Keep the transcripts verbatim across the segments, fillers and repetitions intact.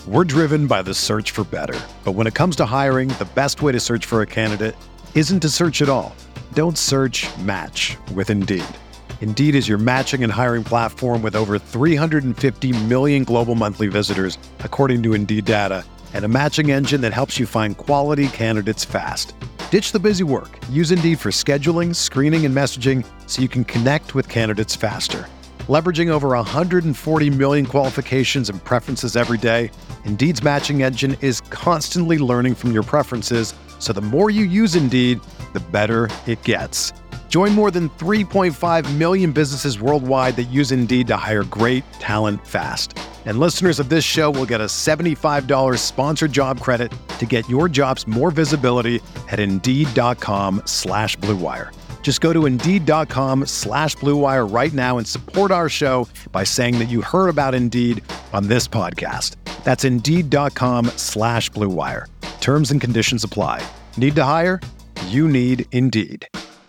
We're driven by the search for better. But when it comes to hiring, the best way to search for a candidate isn't to search at all. Don't search, match with Indeed. Indeed is your matching and hiring platform with over three hundred fifty million global monthly visitors, according to Indeed data, and a matching engine that helps you find quality candidates fast. Ditch the busy work. Use Indeed for scheduling, screening, and messaging so you can connect with candidates faster. Leveraging over one hundred forty million qualifications and preferences every day, Indeed's matching engine is constantly learning from your preferences, so the more you use Indeed, the better it gets. Join more than three point five million businesses worldwide that use Indeed to hire great talent fast. And listeners of this show will get a seventy-five dollars sponsored job credit to get your jobs more visibility at Indeed.com slash Blue Wire. Just go to Indeed.com slash Blue Wire right now and support our show by saying that you heard about Indeed on this podcast. That's Indeed.com slash Blue Wire. Terms and conditions apply. Need to hire? You need Indeed.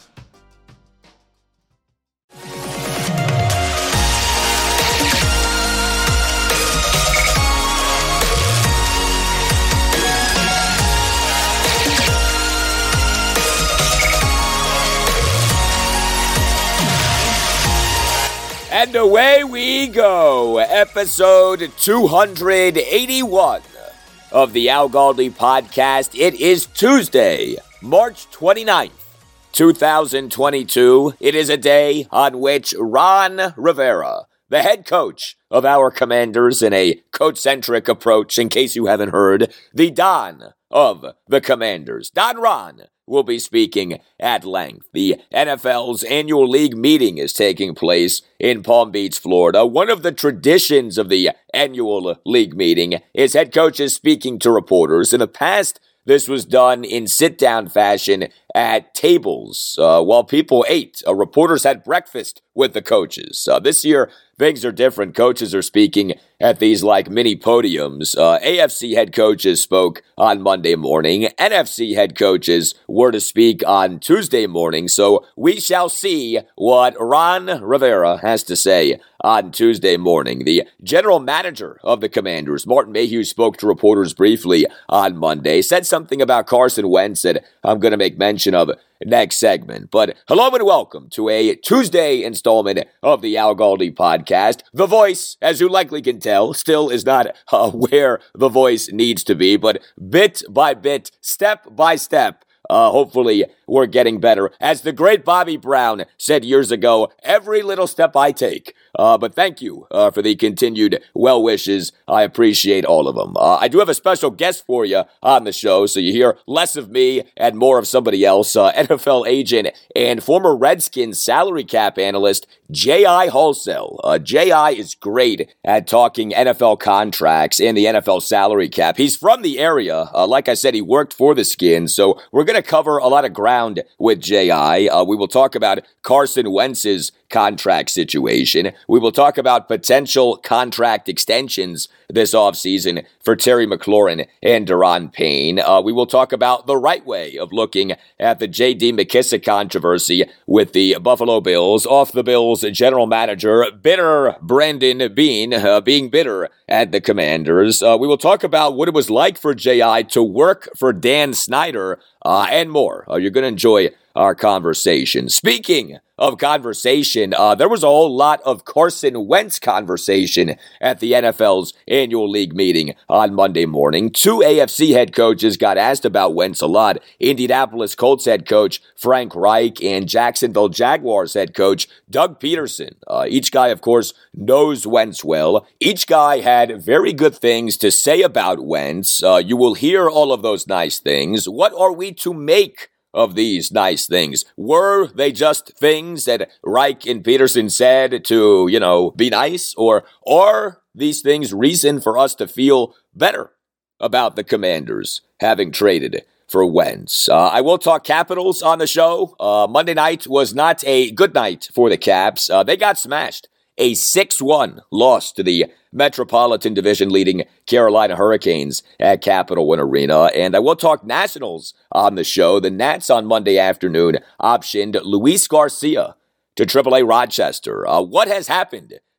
And away we go, episode two hundred eighty-one of the Al Galdi podcast. It is Tuesday, March twenty-ninth, twenty twenty-two. It is a day on which Ron Rivera, the head coach of our Commanders in a coach-centric approach, in case you haven't heard, the Don of the Commanders, Don Ron, will be speaking at length. The N F L's annual league meeting is taking place in Palm Beach, Florida. One of the traditions of the annual league meeting is head coaches speaking to reporters. In the past, this was done in sit-down fashion at tables uh, while people ate. Uh, reporters had breakfast with the coaches. Uh, this year, things are different. Coaches are speaking at these like mini podiums. Uh, A F C head coaches spoke on Monday morning. N F C head coaches were to speak on Tuesday morning. So we shall see what Ron Rivera has to say on Tuesday morning. The general manager of the Commanders, Martin Mayhew, spoke to reporters briefly on Monday, said something about Carson Wentz that I'm going to make mention of next segment. But hello and welcome to a Tuesday installment of the Al Galdi podcast. The voice, as you likely can tell, still is not uh, where the voice needs to be, but bit by bit, step by step, Uh, hopefully, we're getting better. As the great Bobby Brown said years ago, every little step I take. Uh, but thank you uh, for the continued well wishes. I appreciate all of them. Uh, I do have a special guest for you on the show, so you hear less of me and more of somebody else. Uh, N F L agent and former Redskins salary cap analyst, J I Wholesale. Uh, J I is great at talking N F L contracts and the N F L salary cap. He's from the area. Uh, like I said, he worked for the Skins, so we're going to cover a lot of ground with J I. Uh, we will talk about Carson Wentz's contract situation. We will talk about potential contract extensions this offseason for Terry McLaurin and Daron Payne. Uh, we will talk about the right way of looking at the J D McKissick controversy with the Buffalo Bills. Off the Bills general manager, bitter Brandon Beane, uh, being bitter at the Commanders. Uh, we will talk about what it was like for J I to work for Dan Snyder uh, and more. Uh, you're going to enjoy our conversation. Speaking of conversation, uh, there was a whole lot of Carson Wentz conversation at the N F L's annual league meeting on Monday morning. Two A F C head coaches got asked about Wentz a lot. Indianapolis Colts head coach Frank Reich and Jacksonville Jaguars head coach Doug Peterson. Uh, each guy, of course, knows Wentz well. Each guy had very good things to say about Wentz. Uh, you will hear all of those nice things. What are we to make of these nice things? Were they just things that Reich and Peterson said to, you know, be nice? Or are these things reason for us to feel better about the Commanders having traded for Wentz? Uh, I will talk Capitals on the show. Uh, Monday night was not a good night for the Caps. Uh, they got smashed. A six one loss to the Metropolitan Division leading Carolina Hurricanes at Capital One Arena. And I will talk Nationals on the show. The Nats on Monday afternoon optioned Luis Garcia to triple A Rochester. Uh, what has happened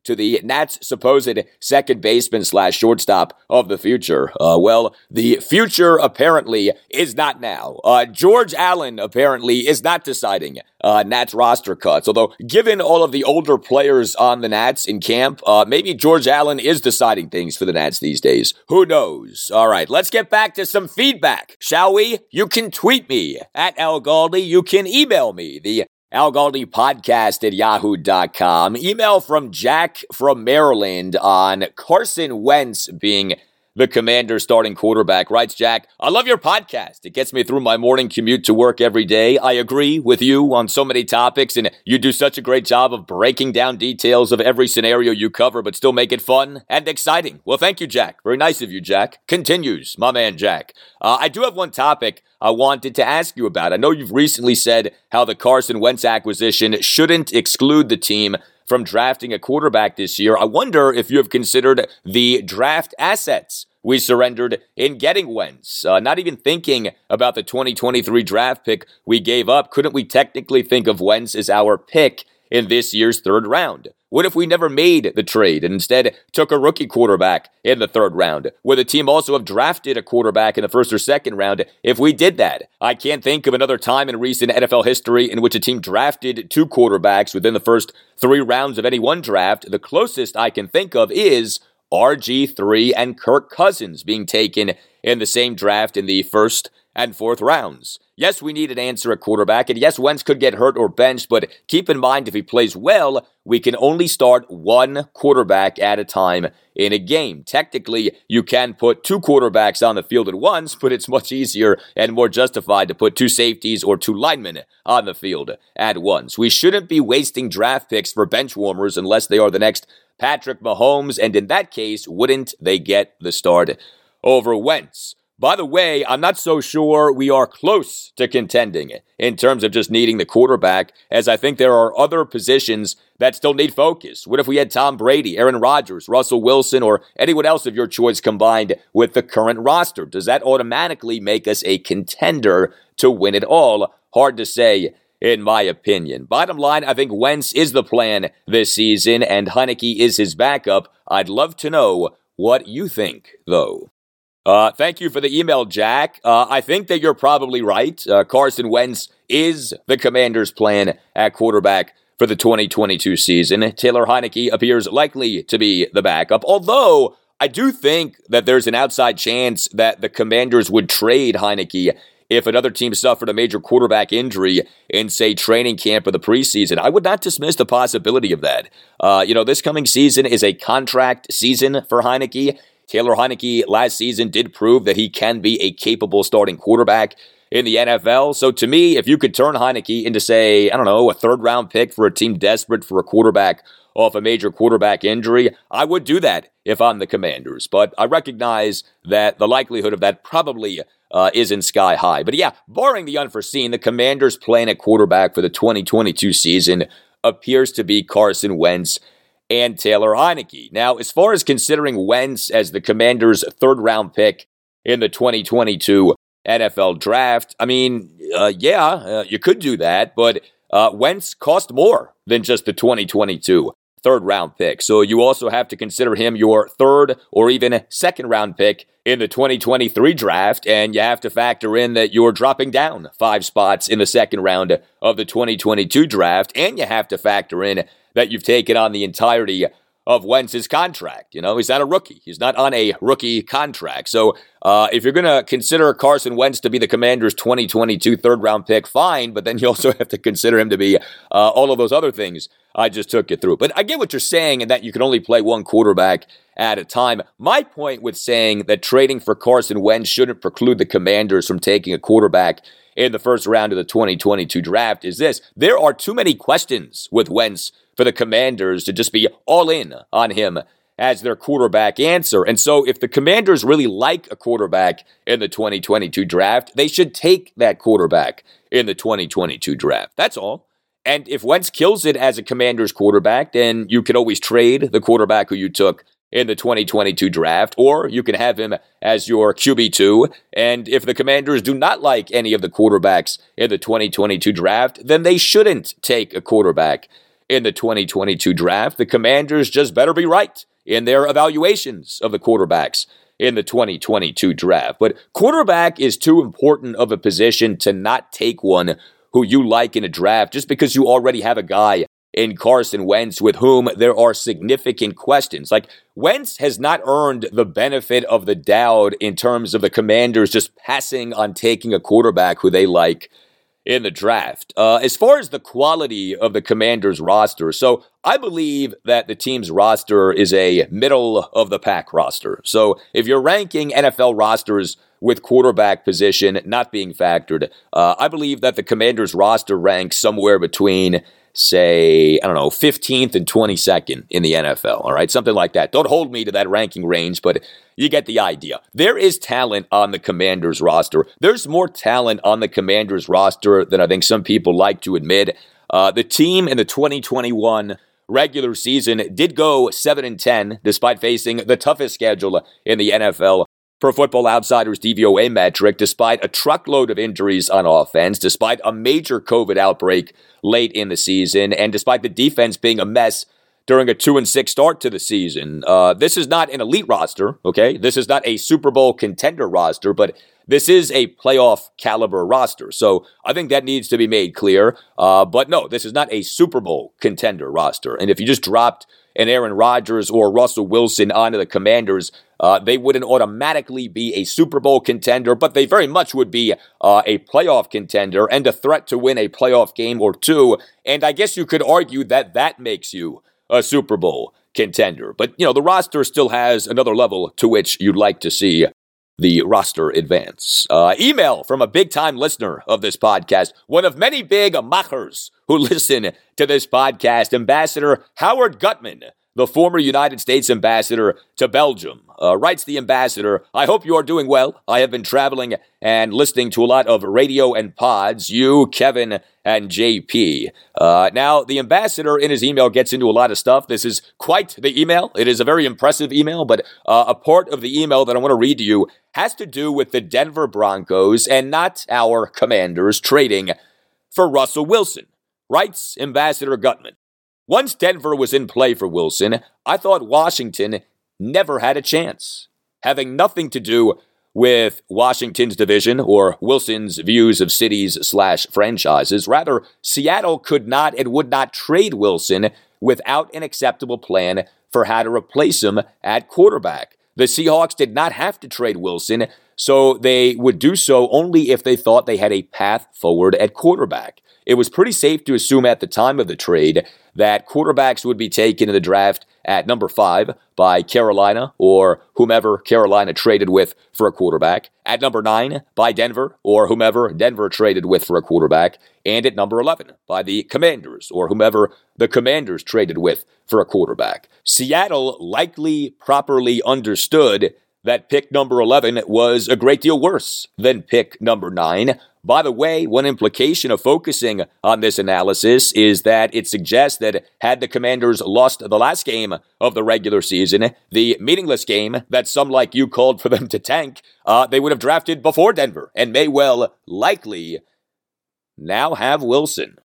to the Nats' supposed second baseman slash shortstop of the future. Uh, well, the future apparently is not now. Uh, George Allen apparently is not deciding uh, Nats roster cuts, although given all of the older players on the Nats in camp, uh, maybe George Allen is deciding things for the Nats these days. Who knows? All right, let's get back to some feedback, shall we? You can tweet me at Al Galdi. You can email me, the Al Galdi podcast at yahoo dot com. Email from Jack from Maryland on Carson Wentz being the Commander's starting quarterback. Writes Jack, I love your podcast. It gets me through my morning commute to work every day. I agree with you on so many topics, and you do such a great job of breaking down details of every scenario you cover, but still make it fun and exciting. Well, thank you, Jack. Very nice of you, Jack. Continues, my man, Jack. Uh, I do have one topic I wanted to ask you about. I know you've recently said how the Carson Wentz acquisition shouldn't exclude the team from drafting a quarterback this year. I wonder if you have considered the draft assets we surrendered in getting Wentz. Uh, not even thinking about the twenty twenty-three draft pick we gave up, couldn't we technically think of Wentz as our pick in this year's third round? What if we never made the trade and instead took a rookie quarterback in the third round? Would the team also have drafted a quarterback in the first or second round if we did that? I can't think of another time in recent N F L history in which a team drafted two quarterbacks within the first three rounds of any one draft. The closest I can think of is R G three and Kirk Cousins being taken in the same draft in the first and fourth rounds. Yes, we need an answer at quarterback, and yes, Wentz could get hurt or benched, but keep in mind if he plays well, we can only start one quarterback at a time in a game. Technically, you can put two quarterbacks on the field at once, but it's much easier and more justified to put two safeties or two linemen on the field at once. We shouldn't be wasting draft picks for bench warmers unless they are the next Patrick Mahomes, and in that case, wouldn't they get the start over Wentz? By the way, I'm not so sure we are close to contending in terms of just needing the quarterback, as I think there are other positions that still need focus. What if we had Tom Brady, Aaron Rodgers, Russell Wilson, or anyone else of your choice combined with the current roster? Does that automatically make us a contender to win it all? Hard to say, in my opinion. Bottom line, I think Wentz is the plan this season, and Heinicke is his backup. I'd love to know what you think, though. Uh, thank you for the email, Jack. Uh, I think that you're probably right. Uh, Carson Wentz is the Commander's plan at quarterback for the twenty twenty-two season. Taylor Heinicke appears likely to be the backup, although I do think that there's an outside chance that the Commanders would trade Heinicke if another team suffered a major quarterback injury in, say, training camp or the preseason. I would not dismiss the possibility of that. Uh, you know, this coming season is a contract season for Heinicke. Taylor Heinicke last season did prove that he can be a capable starting quarterback in the N F L. So to me, if you could turn Heinicke into, say, I don't know, a third-round pick for a team desperate for a quarterback off a major quarterback injury, I would do that if I'm the Commanders. But I recognize that the likelihood of that probably uh, isn't sky high. But yeah, barring the unforeseen, the Commanders' plan at quarterback for the twenty twenty-two season appears to be Carson Wentz and Taylor Heinicke. Now, as far as considering Wentz as the Commanders' third-round pick in the twenty twenty-two N F L Draft, I mean, uh, yeah, uh, you could do that, but uh, Wentz cost more than just the twenty twenty-two third-round pick. So you also have to consider him your third or even second-round pick in the twenty twenty-three draft, and you have to factor in that you're dropping down five spots in the second round of the twenty twenty-two draft, and you have to factor in that you've taken on the entirety of Wentz's contract. You know, he's not a rookie. He's not on a rookie contract. So uh, if you're going to consider Carson Wentz to be the Commanders' twenty twenty-two third-round pick, fine, but then you also have to consider him to be uh, all of those other things I just took you through. But I get what you're saying, and that you can only play one quarterback at a time. My point with saying that trading for Carson Wentz shouldn't preclude the Commanders from taking a quarterback in the first round of the twenty twenty-two draft is this. There are too many questions with Wentz for the Commanders to just be all in on him as their quarterback answer. And so if the Commanders really like a quarterback in the twenty twenty-two draft, they should take that quarterback in the twenty twenty-two draft. That's all. And if Wentz kills it as a Commanders quarterback, then you can always trade the quarterback who you took in the twenty twenty-two draft, or you can have him as your Q B two. And if the Commanders do not like any of the quarterbacks in the twenty twenty-two draft, then they shouldn't take a quarterback in the twenty twenty-two draft. The Commanders just better be right in their evaluations of the quarterbacks in the twenty twenty-two draft. But quarterback is too important of a position to not take one who you like in a draft just because you already have a guy in Carson Wentz with whom there are significant questions. Like, Wentz has not earned the benefit of the doubt in terms of the Commanders just passing on taking a quarterback who they like in the draft. Uh, as far as the quality of the Commanders roster, so I believe that the team's roster is a middle-of-the-pack roster. So if you're ranking N F L rosters with quarterback position not being factored, uh, I believe that the Commanders roster ranks somewhere between, say, I don't know, fifteenth and twenty-second in the N F L, all right? Something like that. Don't hold me to that ranking range, but you get the idea. There is talent on the Commanders roster. There's more talent on the Commanders roster than I think some people like to admit. Uh, the team in the twenty twenty-one regular season did go seven and ten, despite facing the toughest schedule in the N F L. Per Football Outsiders D V O A metric, despite a truckload of injuries on offense, despite a major COVID outbreak late in the season, and despite the defense being a mess during a two and six start to the season. Uh, this is not an elite roster, okay? This is not a Super Bowl contender roster, but this is a playoff caliber roster. So I think that needs to be made clear. Uh, but no, this is not a Super Bowl contender roster. And if you just dropped an Aaron Rodgers or Russell Wilson onto the Commanders, uh, they wouldn't automatically be a Super Bowl contender, but they very much would be uh, a playoff contender and a threat to win a playoff game or two. And I guess you could argue that that makes you a Super Bowl contender. But, you know, the roster still has another level to which you'd like to see the roster advance. Uh, email from a big-time listener of this podcast, one of many big machers who listen to this podcast, Ambassador Howard Gutman, the former United States ambassador to Belgium. Uh, writes the ambassador, I hope you are doing well. I have been traveling and listening to a lot of radio and pods, you, Kevin, and J P. Uh, now, the ambassador in his email gets into a lot of stuff. This is quite the email. It is a very impressive email, but uh, a part of the email that I want to read to you has to do with the Denver Broncos and not our Commanders trading for Russell Wilson. Writes Ambassador Gutman. Once Denver was in play for Wilson, I thought Washington never had a chance. Having nothing to do with Washington's division or Wilson's views of cities slash franchises, rather, Seattle could not and would not trade Wilson without an acceptable plan for how to replace him at quarterback. The Seahawks did not have to trade Wilson, so they would do so only if they thought they had a path forward at quarterback. It was pretty safe to assume at the time of the trade that quarterbacks would be taken in the draft at number five by Carolina or whomever Carolina traded with for a quarterback, at number nine by Denver or whomever Denver traded with for a quarterback, and at number eleven by the Commanders or whomever the Commanders traded with for a quarterback. Seattle likely properly understood that pick number eleven was a great deal worse than pick number nine. By the way, one implication of focusing on this analysis is that it suggests that had the Commanders lost the last game of the regular season, the meaningless game that some like you called for them to tank, uh, they would have drafted before Denver and may well likely now have Wilson.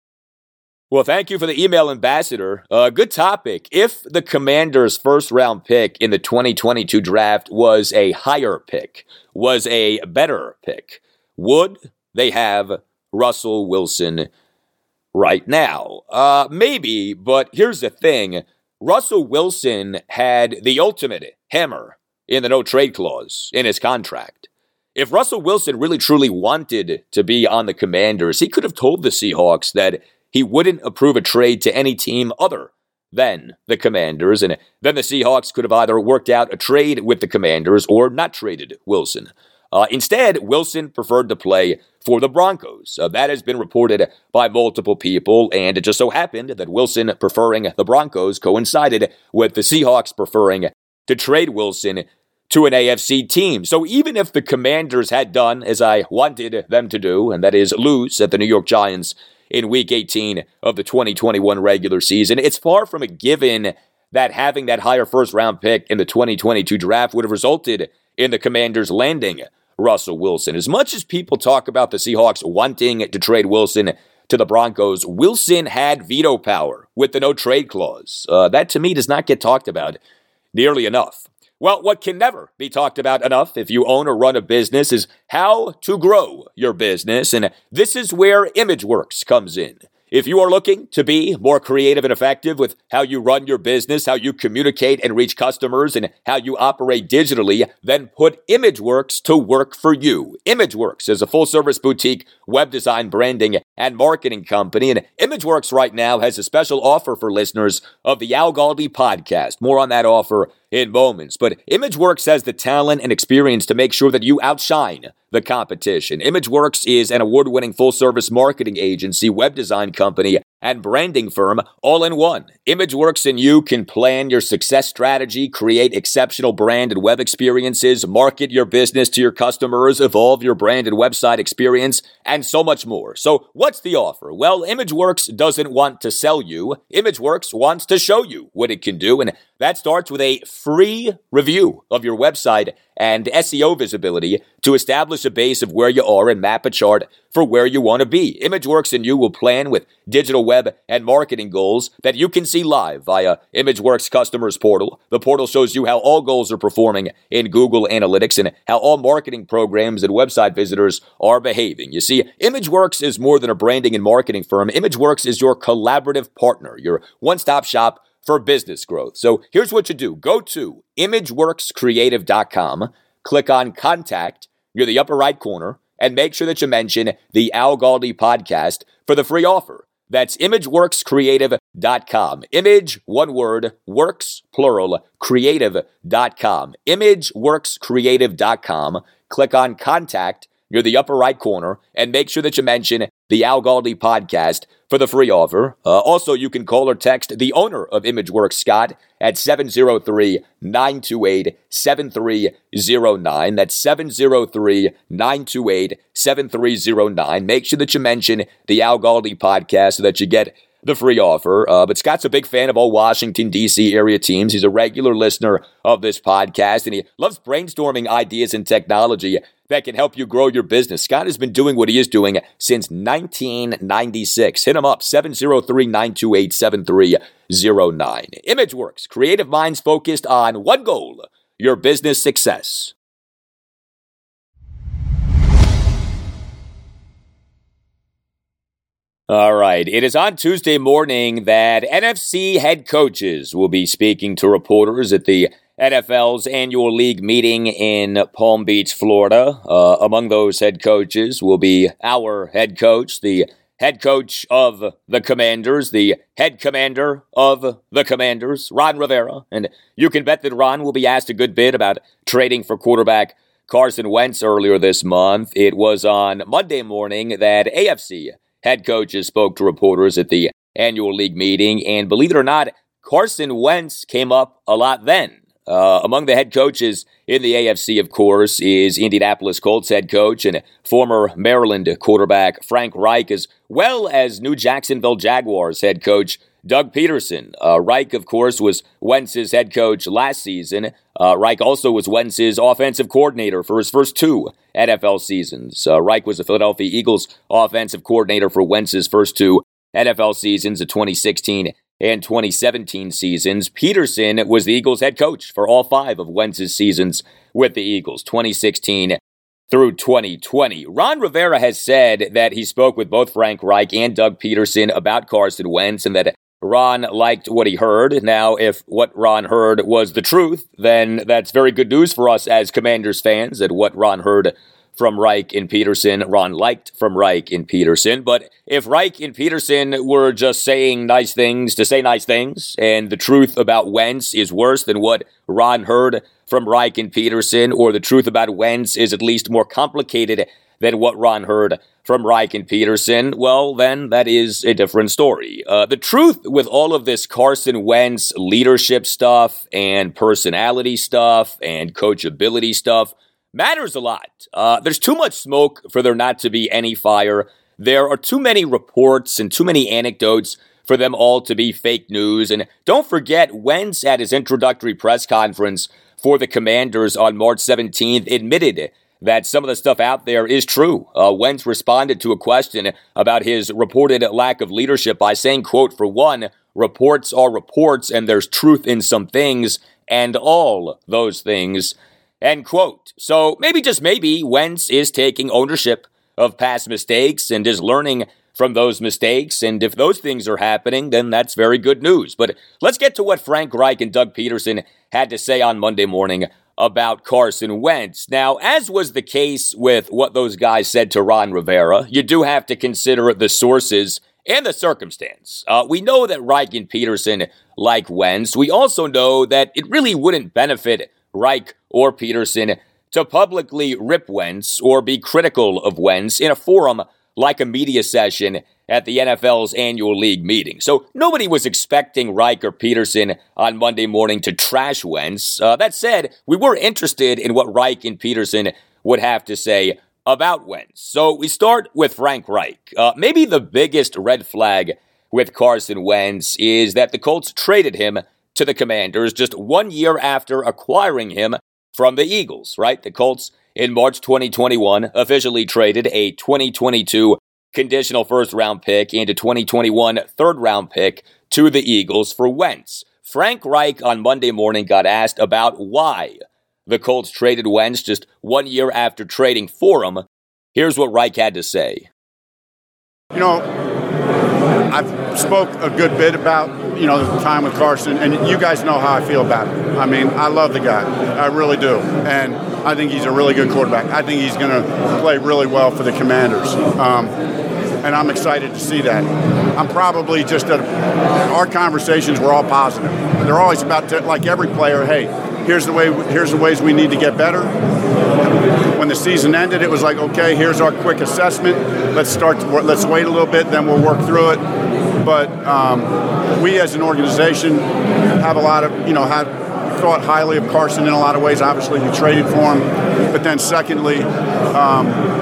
Well, thank you for the email, Ambassador. Uh, good topic. If the Commanders' first-round pick in the twenty twenty-two draft was a higher pick, was a better pick, would they have Russell Wilson right now? Uh, maybe, but here's the thing. Russell Wilson had the ultimate hammer in the no-trade clause in his contract. If Russell Wilson really truly wanted to be on the Commanders, he could have told the Seahawks that he wouldn't approve a trade to any team other than the Commanders, and then the Seahawks could have either worked out a trade with the Commanders or not traded Wilson. Uh, instead, Wilson preferred to play for the Broncos. Uh, that has been reported by multiple people, and it just so happened that Wilson preferring the Broncos coincided with the Seahawks preferring to trade Wilson to an A F C team. So even if the Commanders had done as I wanted them to do, and that is lose at the New York Giants in Week eighteen of the twenty twenty-one regular season, it's far from a given that having that higher first-round pick in the twenty twenty-two draft would have resulted in the Commanders landing Russell Wilson. As much as people talk about the Seahawks wanting to trade Wilson to the Broncos, Wilson had veto power with the no-trade clause. Uh, that, to me, does not get talked about nearly enough. Well, what can never be talked about enough if you own or run a business is how to grow your business, and this is where ImageWorks comes in. If you are looking to be more creative and effective with how you run your business, how you communicate and reach customers, and how you operate digitally, then put ImageWorks to work for you. ImageWorks is a full-service boutique web design, branding, and marketing company, and ImageWorks right now has a special offer for listeners of the Al Galdi podcast. More on that offer in moments, but ImageWorks has the talent and experience to make sure that you outshine the competition. ImageWorks is an award-winning full-service marketing agency, web design company, and branding firm all in one. ImageWorks and you can plan your success strategy, create exceptional brand and web experiences, market your business to your customers, evolve your brand and website experience, and so much more. So what's the offer? Well, ImageWorks doesn't want to sell you. ImageWorks wants to show you what it can do, and that starts with a free review of your website and S E O visibility to establish a base of where you are and map a chart for where you want to be. ImageWorks and you will plan with digital web and marketing goals that you can see live via ImageWorks Customers Portal. The portal shows you how all goals are performing in Google Analytics and how all marketing programs and website visitors are behaving. You see, ImageWorks is more than a branding and marketing firm. ImageWorks is your collaborative partner, your one-stop shop for business growth. So here's what you do. Go to imageworks creative dot com, click on Contact near the upper right corner, and make sure that you mention the Al Galdi podcast for the free offer. That's imageworks creative dot com. Image, one word, works, plural, creative dot com. imageworks creative dot com. Click on Contact near the upper right corner, and make sure that you mention the Al Galdi podcast for the free offer. Uh, also, you can call or text the owner of ImageWorks, Scott, at seven oh three, nine two eight, seven three oh nine. That's seven oh three, nine two eight, seven three oh nine. Make sure that you mention the Al Galdi podcast so that you get the free offer. Uh, but Scott's a big fan of all Washington, D C area teams. He's a regular listener of this podcast, and he loves brainstorming ideas and technology that can help you grow your business. Scott has been doing what he is doing since nineteen ninety-six. Hit him up, seven oh three, nine two eight, seven three oh nine. ImageWorks, creative minds focused on one goal, your business success. All right, it is on Tuesday morning that N F C head coaches will be speaking to reporters at the N F L's annual league meeting in Palm Beach, Florida. Uh, among those head coaches will be our head coach, the head coach of the Commanders, the head commander of the Commanders, Ron Rivera. And you can bet that Ron will be asked a good bit about trading for quarterback Carson Wentz earlier this month. It was on Monday morning that A F C head coaches spoke to reporters at the annual league meeting, and believe it or not, Carson Wentz came up a lot then. Uh, among the head coaches in the A F C, of course, is Indianapolis Colts head coach and former Maryland quarterback Frank Reich, as well as new Jacksonville Jaguars head coach Doug Peterson. Uh, Reich, of course, was Wentz's head coach last season. Uh, Reich also was Wentz's offensive coordinator for his first two N F L seasons. Uh, Reich was the Philadelphia Eagles offensive coordinator for Wentz's first two N F L seasons, the twenty sixteen and twenty seventeen seasons. Peterson was the Eagles head coach for all five of Wentz's seasons with the Eagles, twenty sixteen through twenty twenty. Ron Rivera has said that he spoke with both Frank Reich and Doug Peterson about Carson Wentz and that Ron liked what he heard. Now, if what Ron heard was the truth, then that's very good news for us as Commanders fans, that what Ron heard from Reich and Peterson, Ron liked from Reich and Peterson. But if Reich and Peterson were just saying nice things to say nice things, and the truth about Wentz is worse than what Ron heard from Reich and Peterson, or the truth about Wentz is at least more complicated than what Ron heard from Reich and Peterson, well, then that is a different story. Uh, the truth with all of this Carson Wentz leadership stuff and personality stuff and coachability stuff matters a lot. Uh, there's too much smoke for there not to be any fire. There are too many reports and too many anecdotes for them all to be fake news. And don't forget, Wentz at his introductory press conference for the Commanders on March seventeenth admitted that some of the stuff out there is true. Uh, Wentz responded to a question about his reported lack of leadership by saying, quote, "For one, reports are reports and there's truth in some things and all those things," end quote. So maybe, just maybe, Wentz is taking ownership of past mistakes and is learning from those mistakes. And if those things are happening, then that's very good news. But let's get to what Frank Reich and Doug Peterson had to say on Monday morning about Carson Wentz. Now, as was the case with what those guys said to Ron Rivera, you do have to consider the sources and the circumstance. Uh, we know that Reich and Peterson like Wentz. We also know that it really wouldn't benefit Reich or Peterson to publicly rip Wentz or be critical of Wentz in a forum like a media session at the N F L's annual league meeting. So nobody was expecting Reich or Peterson on Monday morning to trash Wentz. Uh, that said, we were interested in what Reich and Peterson would have to say about Wentz. So we start with Frank Reich. Uh, maybe the biggest red flag with Carson Wentz is that the Colts traded him to the Commanders just one year after acquiring him from the Eagles, right? The Colts in March twenty twenty-one officially traded a twenty twenty-two conditional first-round pick and a twenty twenty-one third-round pick to the Eagles for Wentz. Frank Reich on Monday morning got asked about why the Colts traded Wentz just one year after trading for him. Here's what Reich had to say. You know, I've spoke a good bit about, you know, the time with Carson, and you guys know how I feel about it. I mean, I love the guy. I really do. And I think he's a really good quarterback. I think he's going to play really well for the Commanders. Um, and I'm excited to see that. I'm probably just at, our conversations were all positive. They're always about, to, like every player, hey, here's the way, here's the ways we need to get better. When the season ended, it was like, okay, here's our quick assessment. Let's start, to, let's wait a little bit, then we'll work through it. But um, we as an organization have a lot of, you know, have thought highly of Carson in a lot of ways. Obviously, we traded for him. But then secondly, um,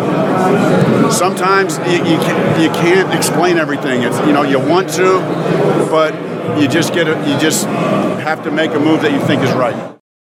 sometimes you, you, can, you can't explain everything. It's, you know, you want to, but you just get a, you just have to make a move that you think is right.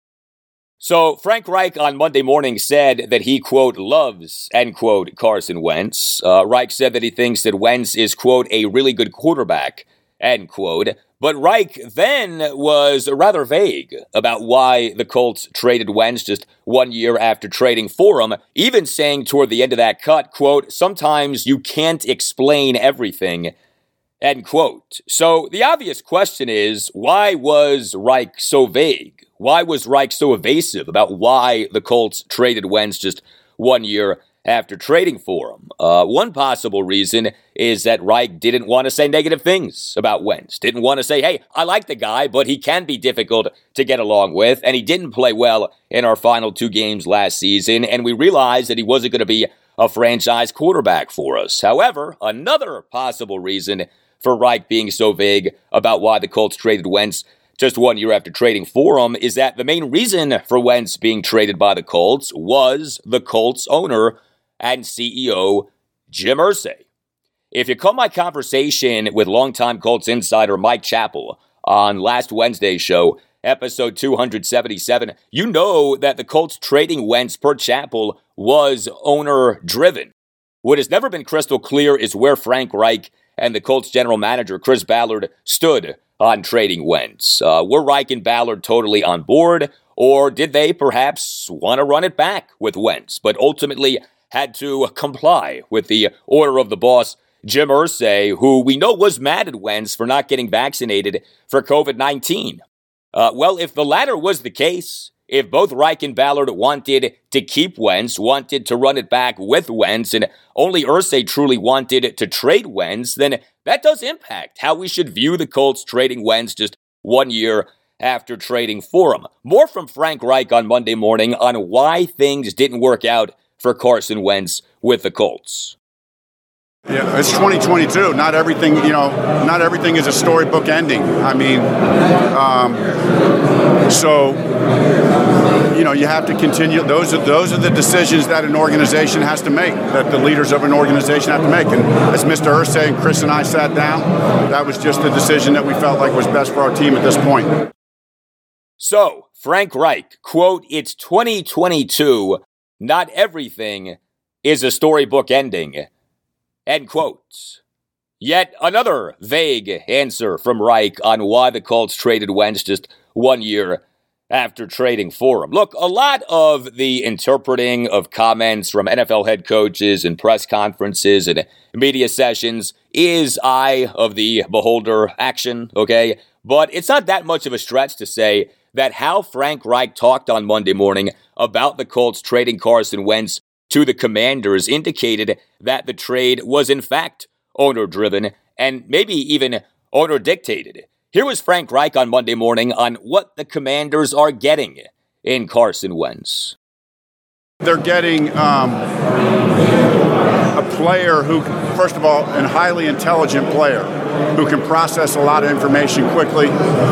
So Frank Reich on Monday morning said that he, quote, loves, end quote, Carson Wentz. Uh, Reich said that he thinks that Wentz is, quote, a really good quarterback, end quote. But Reich then was rather vague about why the Colts traded Wentz just one year after trading for him, even saying toward the end of that cut, quote, sometimes you can't explain everything, end quote. So the obvious question is, why was Reich so vague? Why was Reich so evasive about why the Colts traded Wentz just one year after trading for him? Uh, one possible reason is that Reich didn't want to say negative things about Wentz. Didn't want to say, hey, I like the guy, but he can be difficult to get along with, and he didn't play well in our final two games last season, and we realized that he wasn't going to be a franchise quarterback for us. However, another possible reason for Reich being so vague about why the Colts traded Wentz just one year after trading for him is that the main reason for Wentz being traded by the Colts was the Colts owner and C E O, Jim Irsay. If you caught my conversation with longtime Colts insider Mike Chappell on last Wednesday's show, episode two seventy-seven, you know that the Colts trading Wentz per Chappell was owner-driven. What has never been crystal clear is where Frank Reich and the Colts general manager, Chris Ballard, stood on trading Wentz. Uh, were Reich and Ballard totally on board, or did they perhaps want to run it back with Wentz, but ultimately had to comply with the order of the boss, Jim Irsay, who we know was mad at Wentz for not getting vaccinated for covid nineteen? Uh, well, if the latter was the case, if both Reich and Ballard wanted to keep Wentz, wanted to run it back with Wentz, and only Irsay truly wanted to trade Wentz, then that does impact how we should view the Colts trading Wentz just one year after trading for him. More from Frank Reich on Monday morning on why things didn't work out for Carson Wentz with the Colts. Yeah, it's twenty twenty-two. Not everything, you know, not everything is a storybook ending. I mean, um, so, you know, you have to continue. Those are those are the decisions that an organization has to make, that the leaders of an organization have to make. And as Mister Irsay and Chris and I sat down, that was just the decision that we felt like was best for our team at this point. So, Frank Reich, quote, it's twenty twenty-two. not everything is a storybook ending, end quote. Yet another vague answer from Reich on why the Colts traded Wentz just one year after trading for him. Look, a lot of the interpreting of comments from N F L head coaches and press conferences and media sessions is eye of the beholder action, okay? But it's not that much of a stretch to say that how Frank Reich talked on Monday morning about the Colts trading Carson Wentz to the Commanders indicated that the trade was in fact owner-driven and maybe even owner-dictated. Here was Frank Reich on Monday morning on what the Commanders are getting in Carson Wentz. They're getting um, a player who, first of all, a highly intelligent player who can process a lot of information quickly.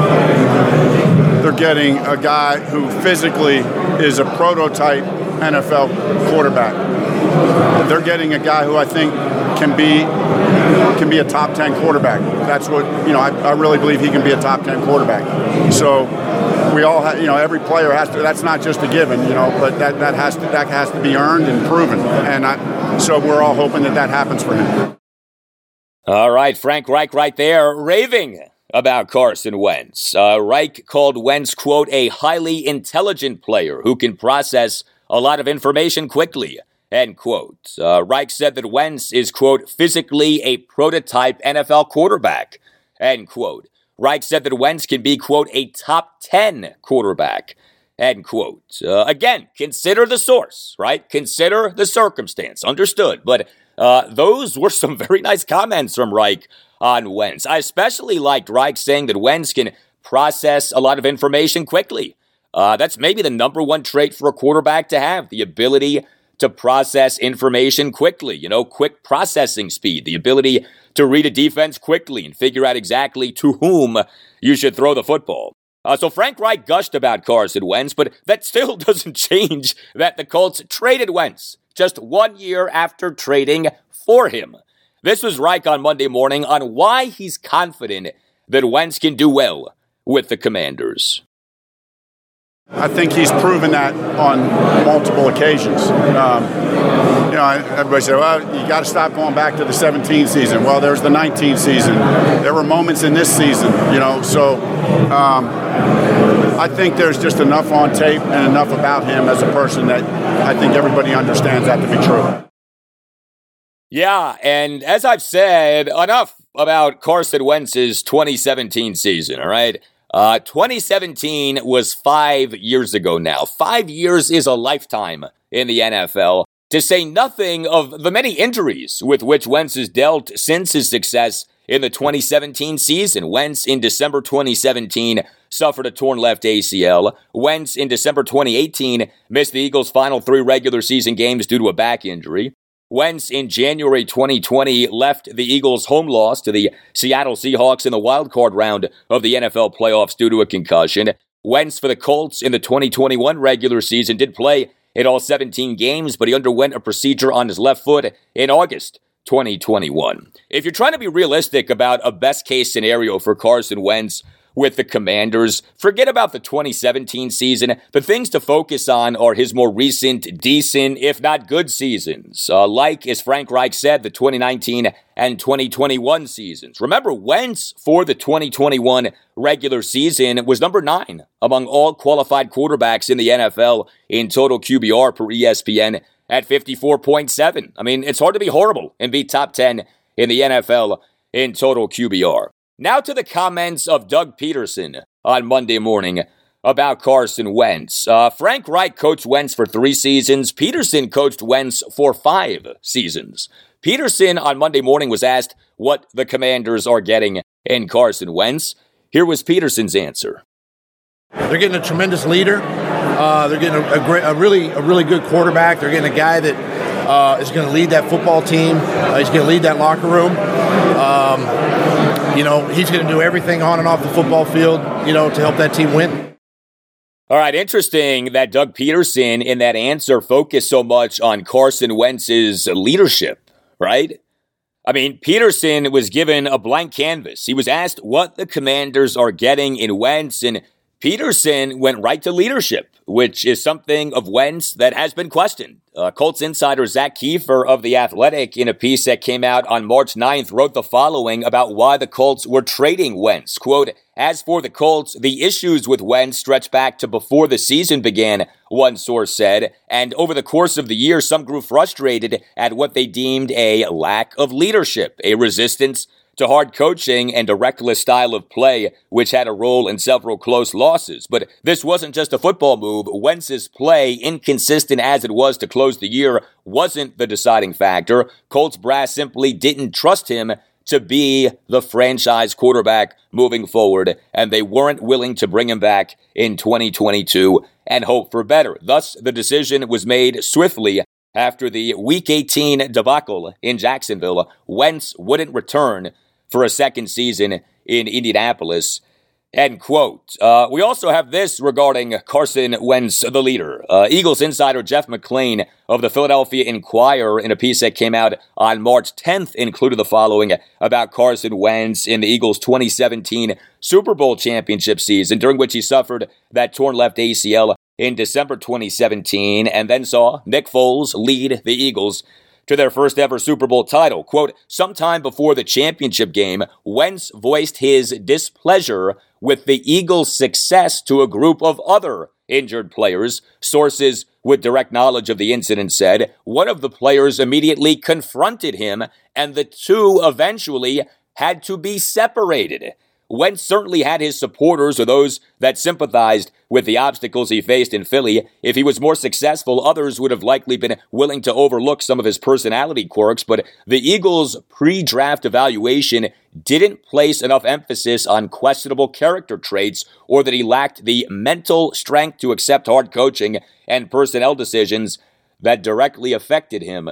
They're getting a guy who physically is a prototype N F L quarterback. They're getting a guy who I think can be can be a top ten quarterback. That's what, you know, I, I really believe he can be a top ten quarterback. So we all have, you know, every player has to, that's not just a given, you know, but that, that has to that has to be earned and proven. And I, so we're all hoping that that happens for him. All right, Frank Reich right there raving about Carson Wentz. Uh, Reich called Wentz, quote, a highly intelligent player who can process a lot of information quickly, end quote. Uh, Reich said that Wentz is, quote, physically a prototype N F L quarterback, end quote. Reich said that Wentz can be, quote, a top ten quarterback, end quote. Uh, again, consider the source, right? Consider the circumstance. Understood. But uh, those were some very nice comments from Reich on Wentz. I especially liked Reich saying that Wentz can process a lot of information quickly. Uh, that's maybe the number one trait for a quarterback to have, the ability to process information quickly, you know, quick processing speed, the ability to read a defense quickly and figure out exactly to whom you should throw the football. Uh, so Frank Reich gushed about Carson Wentz, but that still doesn't change that the Colts traded Wentz just one year after trading for him. This was Reich on Monday morning on why he's confident that Wentz can do well with the Commanders. I think he's proven that on multiple occasions. Um, you know, everybody said, well, you got to stop going back to the seventeen season. Well, there's the nineteen season. There were moments in this season, you know, so um, I think there's just enough on tape and enough about him as a person that I think everybody understands that to be true. Yeah, and as I've said, enough about Carson Wentz's twenty seventeen season, all right? Uh, twenty seventeen was five years ago now. Five years is a lifetime in the N F L, to say nothing of the many injuries with which Wentz has dealt since his success in the twenty seventeen season. Wentz in December twenty seventeen suffered a torn left A C L. Wentz in December twenty eighteen missed the Eagles' final three regular season games due to a back injury. Wentz in January twenty twenty left the Eagles' home loss to the Seattle Seahawks in the wildcard round of the N F L playoffs due to a concussion. Wentz for the Colts in the twenty twenty-one regular season did play in all seventeen games, but he underwent a procedure on his left foot in August twenty twenty-one. If you're trying to be realistic about a best-case scenario for Carson Wentz with the Commanders, forget about the twenty seventeen season. The things to focus on are his more recent, decent, if not good seasons. Uh, like, as Frank Reich said, the twenty nineteen and twenty twenty-one seasons. Remember, Wentz for the twenty twenty-one regular season was number nine among all qualified quarterbacks in the N F L in total Q B R per E S P N at fifty-four point seven. I mean, it's hard to be horrible and be top ten in the N F L in total Q B R. Now to the comments of Doug Peterson on Monday morning about Carson Wentz. Uh, Frank Reich coached Wentz for three seasons. Peterson coached Wentz for five seasons. Peterson on Monday morning was asked what the Commanders are getting in Carson Wentz. Here was Peterson's answer. They're getting a tremendous leader. Uh, they're getting a, a, great, a really, a really good quarterback. They're getting a guy that uh, is going to lead that football team. Uh, he's going to lead that locker room. Um, You know, he's going to do everything on and off the football field, you know, to help that team win. All right, interesting that Doug Peterson in that answer focused so much on Carson Wentz's leadership, right? I mean, Peterson was given a blank canvas. He was asked what the Commanders are getting in Wentz, and Peterson went right to leadership, which is something of Wentz that has been questioned. Uh, Colts insider Zach Kiefer of The Athletic, in a piece that came out on March ninth, wrote the following about why the Colts were trading Wentz. Quote, "As for the Colts, the issues with Wentz stretch back to before the season began," one source said, "and over the course of the year, some grew frustrated at what they deemed a lack of leadership, a resistance to hard coaching and a reckless style of play, which had a role in several close losses. But this wasn't just a football move. Wentz's play, inconsistent as it was to close the year, wasn't the deciding factor. Colts brass simply didn't trust him to be the franchise quarterback moving forward, and they weren't willing to bring him back in twenty twenty-two and hope for better. Thus, the decision was made swiftly. After the Week eighteen debacle in Jacksonville, Wentz wouldn't return for a second season in Indianapolis." End quote. Uh, we also have this regarding Carson Wentz, the leader. Uh, Eagles insider Jeff McLane of the Philadelphia Inquirer, in a piece that came out on March tenth, included the following about Carson Wentz in the Eagles' twenty seventeen Super Bowl championship season, during which he suffered that torn left A C L in December twenty seventeen, and then saw Nick Foles lead the Eagles to their first ever Super Bowl title. Quote, "Sometime before the championship game, Wentz voiced his displeasure with the Eagles' success to a group of other injured players. Sources with direct knowledge of the incident said one of the players immediately confronted him, and the two eventually had to be separated. Wentz certainly had his supporters, or those that sympathized with the obstacles he faced in Philly. If he was more successful, others would have likely been willing to overlook some of his personality quirks, but the Eagles' pre-draft evaluation didn't place enough emphasis on questionable character traits, or that he lacked the mental strength to accept hard coaching and personnel decisions that directly affected him."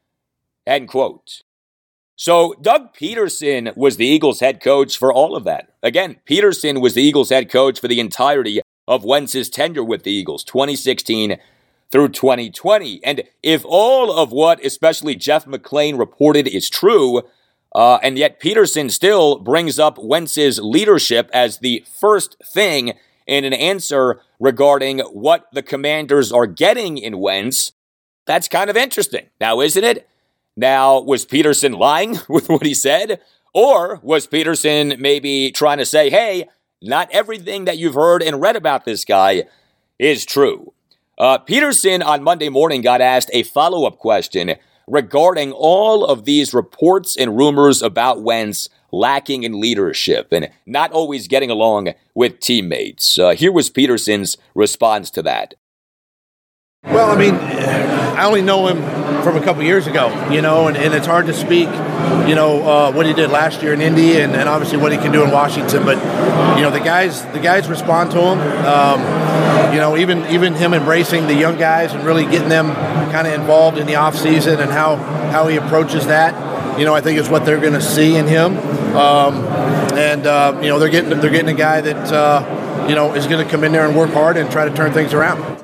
End quote. So Doug Peterson was the Eagles head coach for all of that. Again, Peterson was the Eagles head coach for the entirety of Wentz's tenure with the Eagles, twenty sixteen through twenty twenty. And if all of what especially Jeff McLane reported is true, uh, and yet Peterson still brings up Wentz's leadership as the first thing in an answer regarding what the Commanders are getting in Wentz, that's kind of interesting. Now, isn't it? Now, was Peterson lying with what he said? Or was Peterson maybe trying to say, hey, not everything that you've heard and read about this guy is true? Uh, Peterson on Monday morning got asked a follow-up question regarding all of these reports and rumors about Wentz lacking in leadership and not always getting along with teammates. Uh, here was Peterson's response to that. Well, I mean, I only know him from a couple years ago, you know, and, and it's hard to speak, you know, uh, what he did last year in Indy and, and obviously what he can do in Washington. But, you know, the guys the guys respond to him. Um, you know, even even him embracing the young guys and really getting them kind of involved in the offseason and how, how he approaches that, you know, I think is what they're going to see in him. Um, and, uh, you know, they're getting, they're getting a guy that, uh, you know, is going to come in there and work hard and try to turn things around.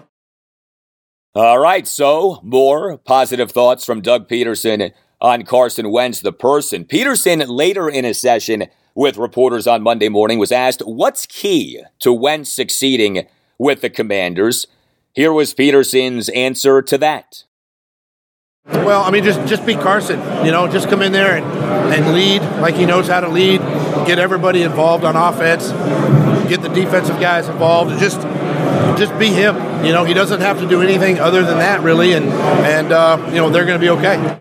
All right, so more positive thoughts from Doug Peterson on Carson Wentz, the person. Peterson, later in a session with reporters on Monday morning, was asked what's key to Wentz succeeding with the Commanders. Here was Peterson's answer to that. Well, I mean, just, just be Carson, you know, just come in there and, and lead like he knows how to lead, get everybody involved on offense, get the defensive guys involved, and just just be him. You know, he doesn't have to do anything other than that, really, and, and uh, you know, they're going to be okay.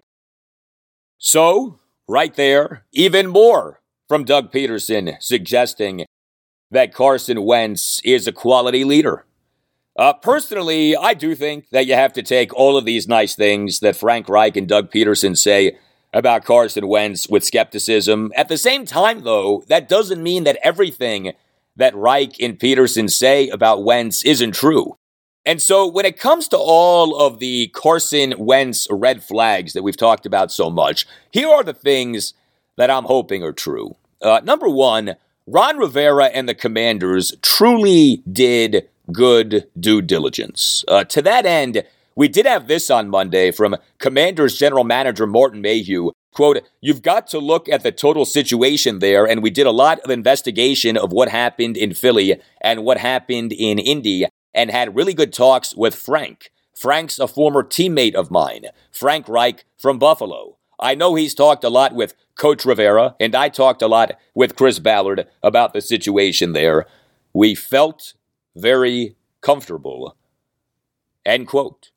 So, right there, even more from Doug Peterson suggesting that Carson Wentz is a quality leader. Uh, personally, I do think that you have to take all of these nice things that Frank Reich and Doug Peterson say about Carson Wentz with skepticism. At the same time, though, that doesn't mean that everything that Reich and Peterson say about Wentz isn't true. And so when it comes to all of the Carson Wentz red flags that we've talked about so much, here are the things that I'm hoping are true. Uh, number one, Ron Rivera and the Commanders truly did good due diligence. Uh, to that end, we did have this on Monday from Commanders general manager Martin Mayhew Quote, you've got to look at the total situation there, and we did a lot of investigation of what happened in Philly and what happened in Indy, and had really good talks with Frank. Frank's a former teammate of mine, Frank Reich from Buffalo. I know he's talked a lot with Coach Rivera, and I talked a lot with Chris Ballard about the situation there. We felt very comfortable. End quote.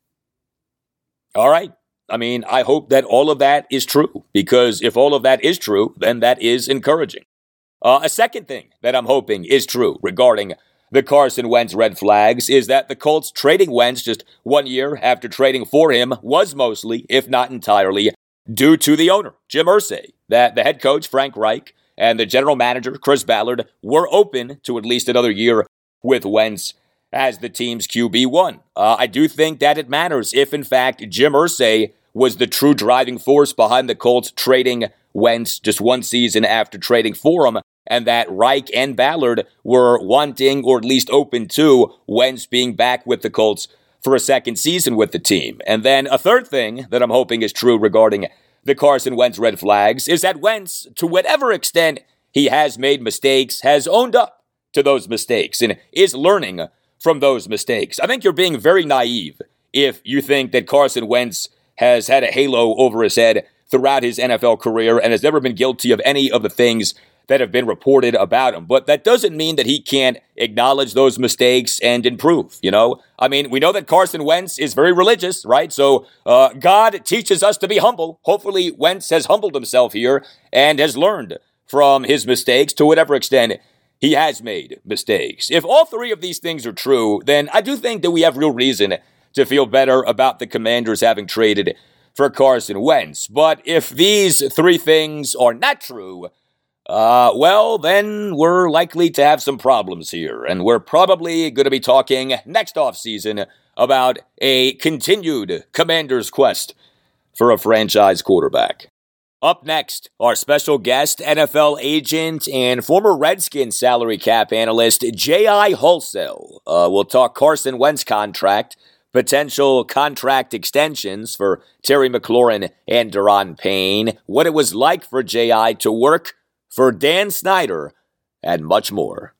All right. I mean, I hope that all of that is true, because if all of that is true, then that is encouraging. Uh, a second thing that I'm hoping is true regarding the Carson Wentz red flags is that the Colts trading Wentz just one year after trading for him was mostly, if not entirely, due to the owner, Jim Irsay, that the head coach, Frank Reich, and the general manager, Chris Ballard, were open to at least another year with Wentz as the team's Q B one. Uh, I do think that it matters if, in fact, Jim Irsay was the true driving force behind the Colts trading Wentz just one season after trading for him, and that Reich and Ballard were wanting, or at least open to, Wentz being back with the Colts for a second season with the team. And then a third thing that I'm hoping is true regarding the Carson Wentz red flags is that Wentz, to whatever extent he has made mistakes, has owned up to those mistakes and is learning from those mistakes. I think you're being very naive if you think that Carson Wentz has had a halo over his head throughout his N F L career and has never been guilty of any of the things that have been reported about him. But that doesn't mean that he can't acknowledge those mistakes and improve, you know? I mean, we know that Carson Wentz is very religious, right? So uh, God teaches us to be humble. Hopefully Wentz has humbled himself here and has learned from his mistakes to whatever extent he has made mistakes. If all three of these things are true, then I do think that we have real reason to feel better about the Commanders having traded for Carson Wentz. But if these three things are not true, uh, well, then we're likely to have some problems here. And we're probably going to be talking next offseason about a continued Commanders quest for a franchise quarterback. Up next, our special guest, N F L agent and former Redskins salary cap analyst, J I Wholesale. Uh, we'll talk Carson Wentz contract, potential contract extensions for Terry McLaurin and Daron Payne, what it was like for J I to work for Dan Snyder, and much more.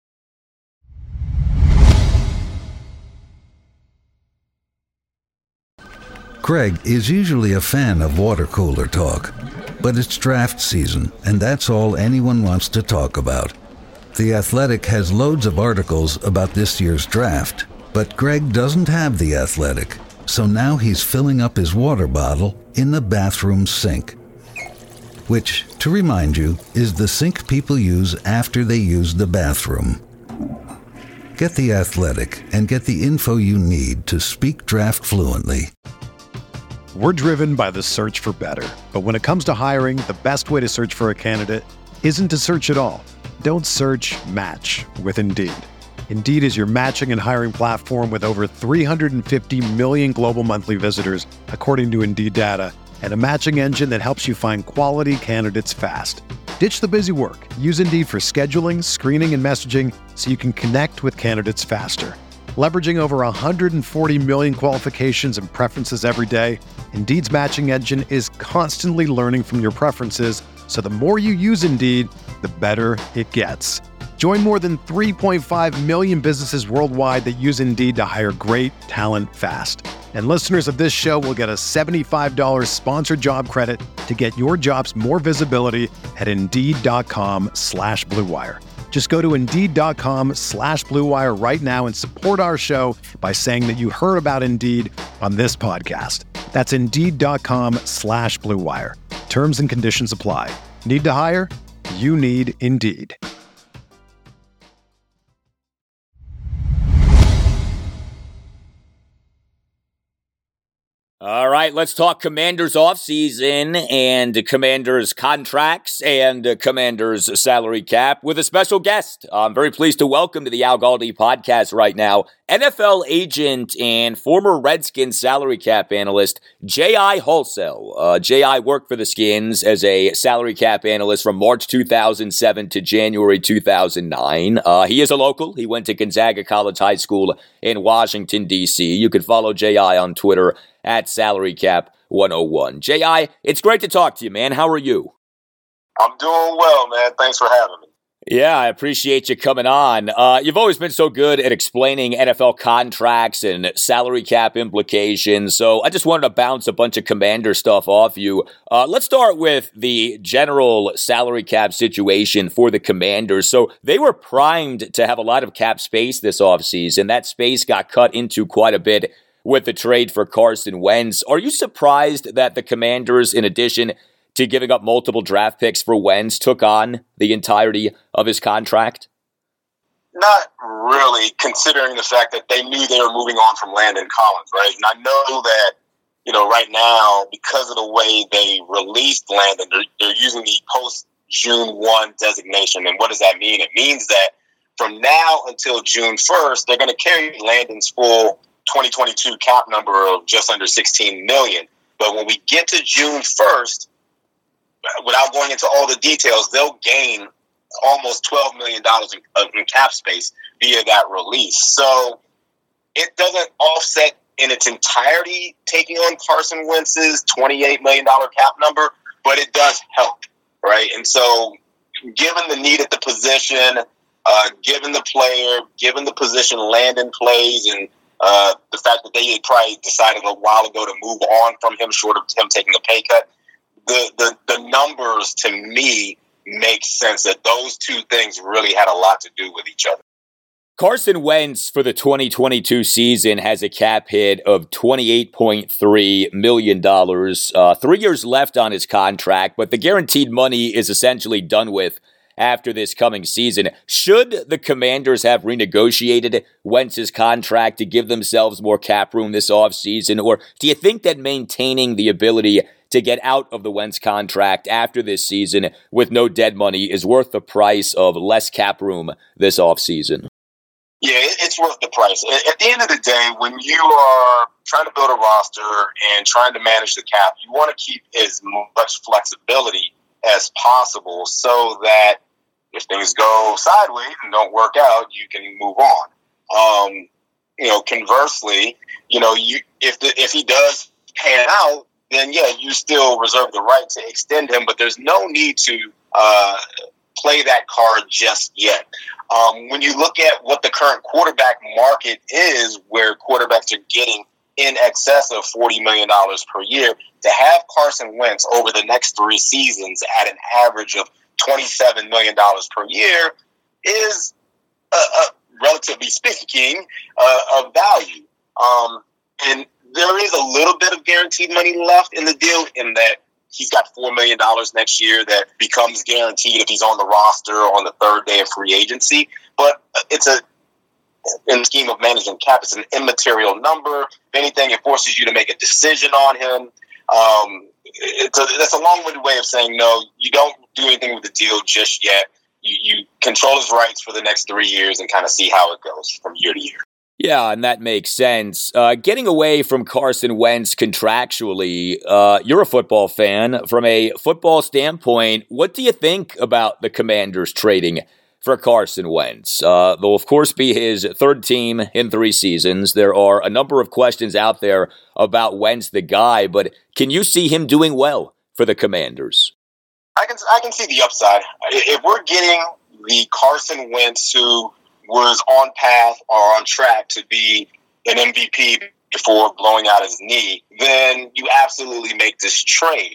Greg is usually a fan of water cooler talk, but it's draft season, and that's all anyone wants to talk about. The Athletic has loads of articles about this year's draft, but Greg doesn't have The Athletic, so now he's filling up his water bottle in the bathroom sink. Which, to remind you, is the sink people use after they use the bathroom. Get The Athletic and get the info you need to speak draft fluently. We're driven by the search for better. But when it comes to hiring, the best way to search for a candidate isn't to search at all. Don't search, match with Indeed. Indeed is your matching and hiring platform with over three hundred fifty million global monthly visitors, according to Indeed data, and a matching engine that helps you find quality candidates fast. Ditch the busy work. Use Indeed for scheduling, screening, and messaging so you can connect with candidates faster. Leveraging over one hundred forty million qualifications and preferences every day, Indeed's matching engine is constantly learning from your preferences, so the more you use Indeed, the better it gets. Join more than three point five million businesses worldwide that use Indeed to hire great talent fast. And listeners of this show will get a seventy-five dollars sponsored job credit to get your jobs more visibility at Indeed.com slash Blue Wire. Just go to Indeed.com slash Blue Wire right now and support our show by saying that you heard about Indeed on this podcast. That's Indeed.com slash Blue Wire. Terms and conditions apply. Need to hire? You need Indeed. All right, let's talk Commanders offseason and Commanders contracts and Commanders salary cap with a special guest. I'm very pleased to welcome to the Al Galdi podcast right now, N F L agent and former Redskins salary cap analyst, J I Wholesale. Uh, J I worked for the Skins as a salary cap analyst from March two thousand seven to January two thousand nine. Uh, he is a local. He went to Gonzaga College High School in Washington, D C. You can follow J I on Twitter at Salary Cap one oh one. J I, it's great to talk to you, man. How are you? I'm doing well, man. Thanks for having me. Yeah, I appreciate you coming on. Uh, you've always been so good at explaining N F L contracts and salary cap implications, so I just wanted to bounce a bunch of Commander stuff off you. Uh, let's start with the general salary cap situation for the Commanders. So they were primed to have a lot of cap space this offseason. That space got cut into quite a bit with the trade for Carson Wentz. Are you surprised that the Commanders, in addition to giving up multiple draft picks for Wentz, took on the entirety of his contract? Not really, considering the fact that they knew they were moving on from Landon Collins, right? And I know that, you know, right now, because of the way they released Landon, they're, they're using the post-June first designation. And what does that mean? It means that from now until June first, they're going to carry Landon's full twenty twenty-two cap number of just under sixteen million dollars. But when we get to June first, without going into all the details, they'll gain almost twelve million dollars in, in cap space via that release. So it doesn't offset in its entirety taking on Carson Wentz's twenty-eight million dollars cap number, but it does help, right? And so given the need at the position, uh, given the player, given the position Landon plays, and uh, the fact that they had probably decided a while ago to move on from him short of him taking a pay cut, The, the the numbers, to me, make sense that those two things really had a lot to do with each other. Carson Wentz for the twenty twenty-two season has a cap hit of twenty-eight point three million dollars. Uh, three years left on his contract, but the guaranteed money is essentially done with after this coming season. Should the Commanders have renegotiated Wentz's contract to give themselves more cap room this offseason, or do you think that maintaining the ability to get out of the Wentz contract after this season with no dead money is worth the price of less cap room this offseason? Yeah, it's worth the price. At the end of the day, when you are trying to build a roster and trying to manage the cap, you want to keep as much flexibility as possible so that if things go sideways and don't work out, you can move on. Um, you know, conversely, you know, you if the, if he does pan out, then yeah, you still reserve the right to extend him, but there's no need to uh, play that card just yet. Um, when you look at what the current quarterback market is, where quarterbacks are getting in excess of forty million dollars per year, to have Carson Wentz over the next three seasons at an average of twenty-seven million dollars per year is, uh, uh, relatively speaking, uh, of value. Um, and there is a little bit of guaranteed money left in the deal in that he's got four million dollars next year that becomes guaranteed if he's on the roster on the third day of free agency. But it's a, in the scheme of managing cap, it's an immaterial number. If anything, it forces you to make a decision on him. Um, it's a, that's a long-winded way of saying, no, you don't do anything with the deal just yet. You, you control his rights for the next three years and kind of see how it goes from year to year. Yeah, and that makes sense. Uh, getting away from Carson Wentz contractually, uh, you're a football fan. From a football standpoint, what do you think about the Commanders trading for Carson Wentz? Uh, they'll, of course, be his third team in three seasons. There are a number of questions out there about Wentz, the guy, but can you see him doing well for the Commanders? I can, I can see the upside. If we're getting the Carson Wentz who was on path or on track to be an M V P before blowing out his knee, then you absolutely make this trade.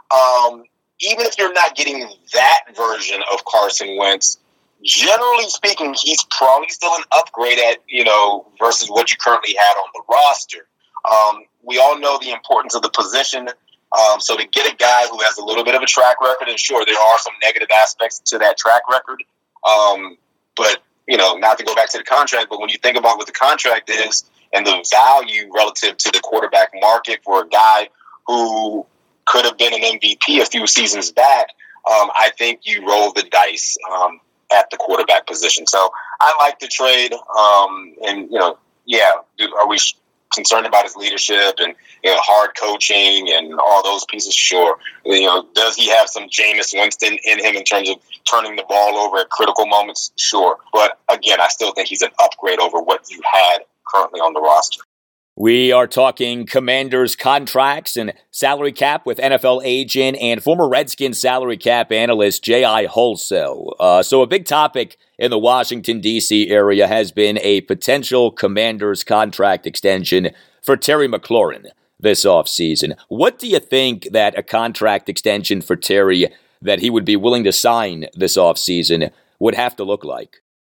Um, even if you're not getting that version of Carson Wentz, generally speaking, he's probably still an upgrade at, you know, versus what you currently had on the roster. Um, we all know the importance of the position. Um, so to get a guy who has a little bit of a track record, and sure, there are some negative aspects to that track record, um, but you know, not to go back to the contract, but when you think about what the contract is and the value relative to the quarterback market for a guy who could have been an M V P a few seasons back, um, I think you roll the dice um, at the quarterback position. So I like the trade. Um, and, you know, yeah, do, are we concerned about his leadership and, you know, hard coaching and all those pieces? Sure. You know, does he have some Jameis Winston in him in terms of turning the ball over at critical moments? Sure. But again, I still think he's an upgrade over what you had currently on the roster. We are talking Commanders contracts and salary cap with N F L agent and former Redskins salary cap analyst J I Wholesale. Uh, so a big topic in the Washington, D C area has been a potential Commanders contract extension for Terry McLaurin this offseason. What do you think that a contract extension for Terry that he would be willing to sign this offseason would have to look like?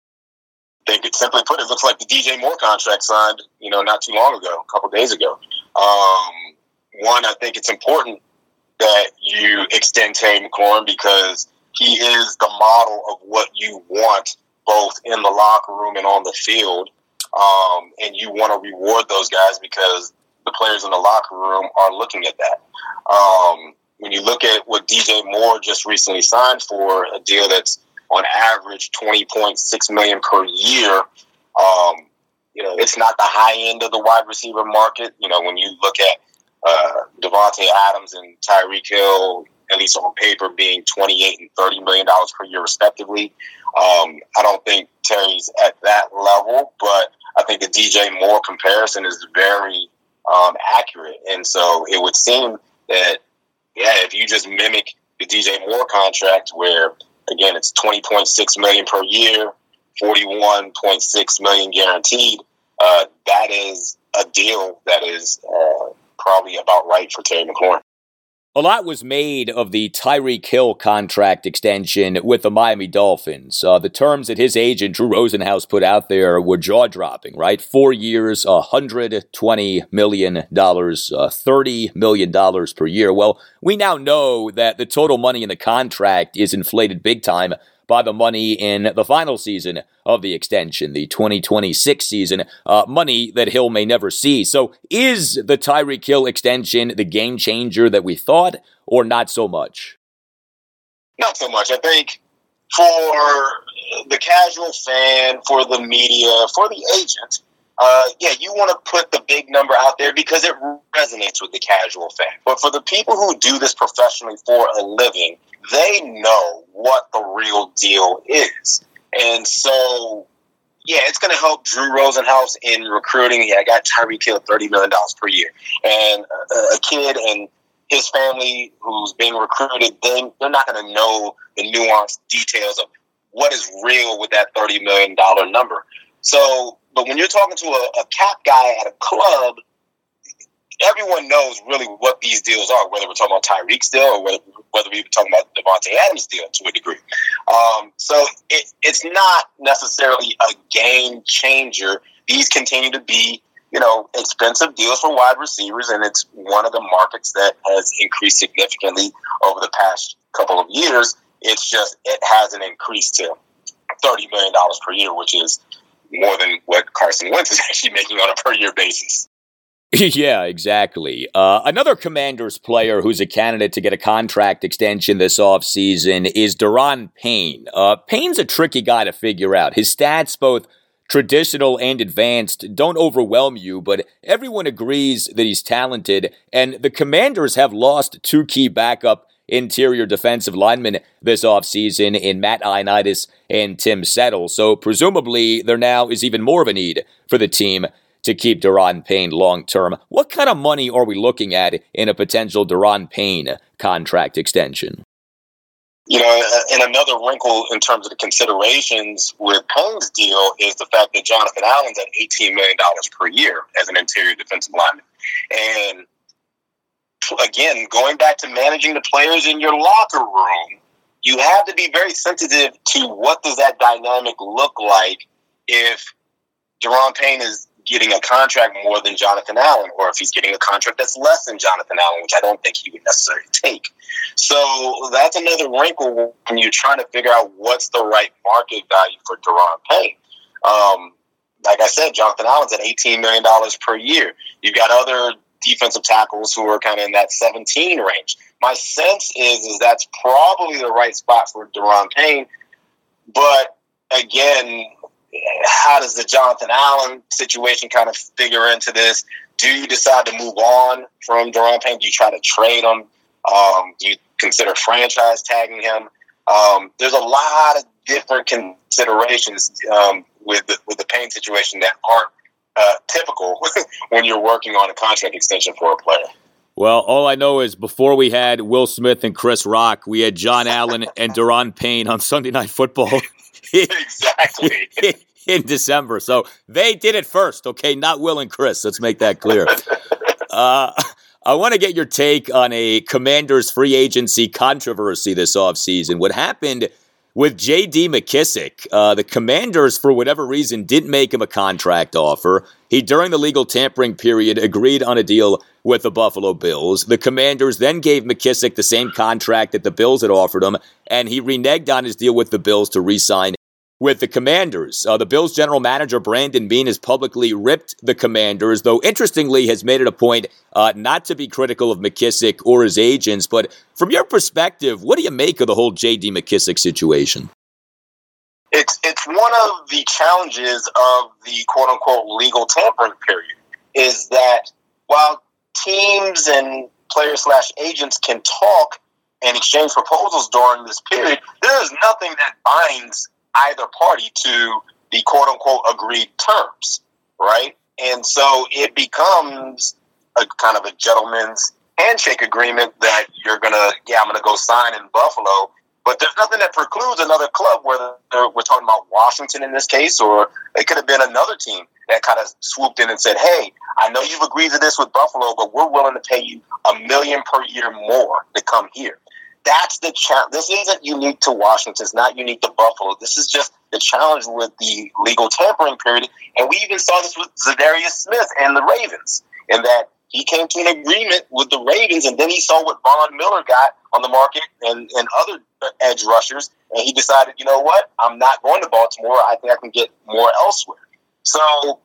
I think it simply put, it looks like the D J Moore contract signed, you know, not too long ago, a couple days ago. Um, one, I think it's important that you extend Terry McLaurin because he is the model of what you want both in the locker room and on the field. Um, and you want to reward those guys because the players in the locker room are looking at that. Um, when you look at what D J Moore just recently signed for, a deal that's on average twenty point six million dollars per year. Um, you know, it's not the high end of the wide receiver market. You know, when you look at uh, Davante Adams and Tyreek Hill, at least on paper, being twenty-eight and thirty million dollars per year respectively. Um, I don't think Terry's at that level, but I think the D J Moore comparison is very um, accurate. And so it would seem that, yeah, if you just mimic the D J Moore contract where, again, it's twenty point six million dollars per year, forty-one point six million dollars guaranteed. Uh, that is a deal that is uh, probably about right for Terry McLaurin. A lot was made of the Tyreek Hill contract extension with the Miami Dolphins. Uh, the terms that his agent, Drew Rosenhaus, put out there were jaw-dropping, right? Four years, one hundred twenty million dollars, uh, thirty million dollars per year. Well, we now know that the total money in the contract is inflated big time by the money in the final season of the extension, the twenty twenty-six season, uh, money that Hill may never see. So is the Tyreek Hill extension the game changer that we thought, or not so much? Not so much. I think for the casual fan, for the media, for the agent, uh, yeah, you want to put the big number out there because it resonates with the casual fan. But for the people who do this professionally for a living, they know what the real deal is. And so, yeah, it's going to help Drew Rosenhaus in recruiting. Yeah, I got Tyreek Hill thirty million dollars per year. And a, a kid and his family who's being recruited, they, they're not going to know the nuanced details of what is real with that thirty million dollars number. So, but when you're talking to a, a cap guy at a club, everyone knows really what these deals are, whether we're talking about Tyreek's deal or whether, whether we're talking about Davante Adams' deal to a degree. Um, so it, it's not necessarily a game changer. These continue to be, you know, expensive deals for wide receivers, and it's one of the markets that has increased significantly over the past couple of years. It's just it hasn't increased to thirty million dollars per year, which is more than what Carson Wentz is actually making on a per-year basis. Yeah, exactly. Uh, another Commanders player who's a candidate to get a contract extension this offseason is Daron Payne. Uh, Payne's a tricky guy to figure out. His stats, both traditional and advanced, don't overwhelm you, but everyone agrees that he's talented, and the Commanders have lost two key backup interior defensive linemen this offseason in Matt Ioannidis and Tim Settle, so presumably there now is even more of a need for the team to keep Daron Payne long-term. What kind of money are we looking at in a potential Daron Payne contract extension? You know, and another wrinkle in terms of the considerations with Payne's deal is the fact that Jonathan Allen's at eighteen million dollars per year as an interior defensive lineman. And again, going back to managing the players in your locker room, you have to be very sensitive to what does that dynamic look like if Daron Payne is getting a contract more than Jonathan Allen, or if he's getting a contract that's less than Jonathan Allen, which I don't think he would necessarily take. So that's another wrinkle when you're trying to figure out what's the right market value for Daron Payne. Um, like I said, Jonathan Allen's at eighteen million dollars per year. You've got other defensive tackles who are kind of in that seventeen range. My sense is, is that's probably the right spot for Daron Payne. But again, how does the Jonathan Allen situation kind of figure into this? Do you decide to move on from Daron Payne? Do you try to trade him? Um, do you consider franchise tagging him? Um, there's a lot of different considerations um, with the, with the Payne situation that aren't uh, typical when you're working on a contract extension for a player. Well, all I know is before we had Will Smith and Chris Rock, we had John Allen and Daron Payne on Sunday Night Football. Exactly. In December. So they did it first, okay? Not Will and Chris. Let's make that clear. uh, I want to get your take on a Commanders free agency controversy this offseason. What happened with J D McKissic? Uh, the Commanders, for whatever reason, didn't make him a contract offer. He, during the legal tampering period, agreed on a deal with the Buffalo Bills. The Commanders then gave McKissic the same contract that the Bills had offered him, and he reneged on his deal with the Bills to re-sign with the Commanders. Uh, the Bills general manager, Brandon Beane, has publicly ripped the Commanders, though interestingly has made it a point uh, not to be critical of McKissic or his agents. But from your perspective, what do you make of the whole J D McKissic situation? It's it's one of the challenges of the quote-unquote legal tampering period, is that while teams and players slash agents can talk and exchange proposals during this period, there is nothing that binds either party to the quote-unquote agreed terms, right? And so it becomes a kind of a gentleman's handshake agreement that you're going to, yeah, I'm going to go sign in Buffalo. But there's nothing that precludes another club, whether we're talking about Washington in this case, or it could have been another team that kind of swooped in and said, hey, I know you've agreed to this with Buffalo, but we're willing to pay you a million per year more to come here. That's the challenge. This isn't unique to Washington. It's not unique to Buffalo. This is just the challenge with the legal tampering period. And we even saw this with Zadarius Smith and the Ravens, in that he came to an agreement with the Ravens, and then he saw what Von Miller got on the market and, and other edge rushers, and he decided, you know what, I'm not going to Baltimore. I think I can get more elsewhere. So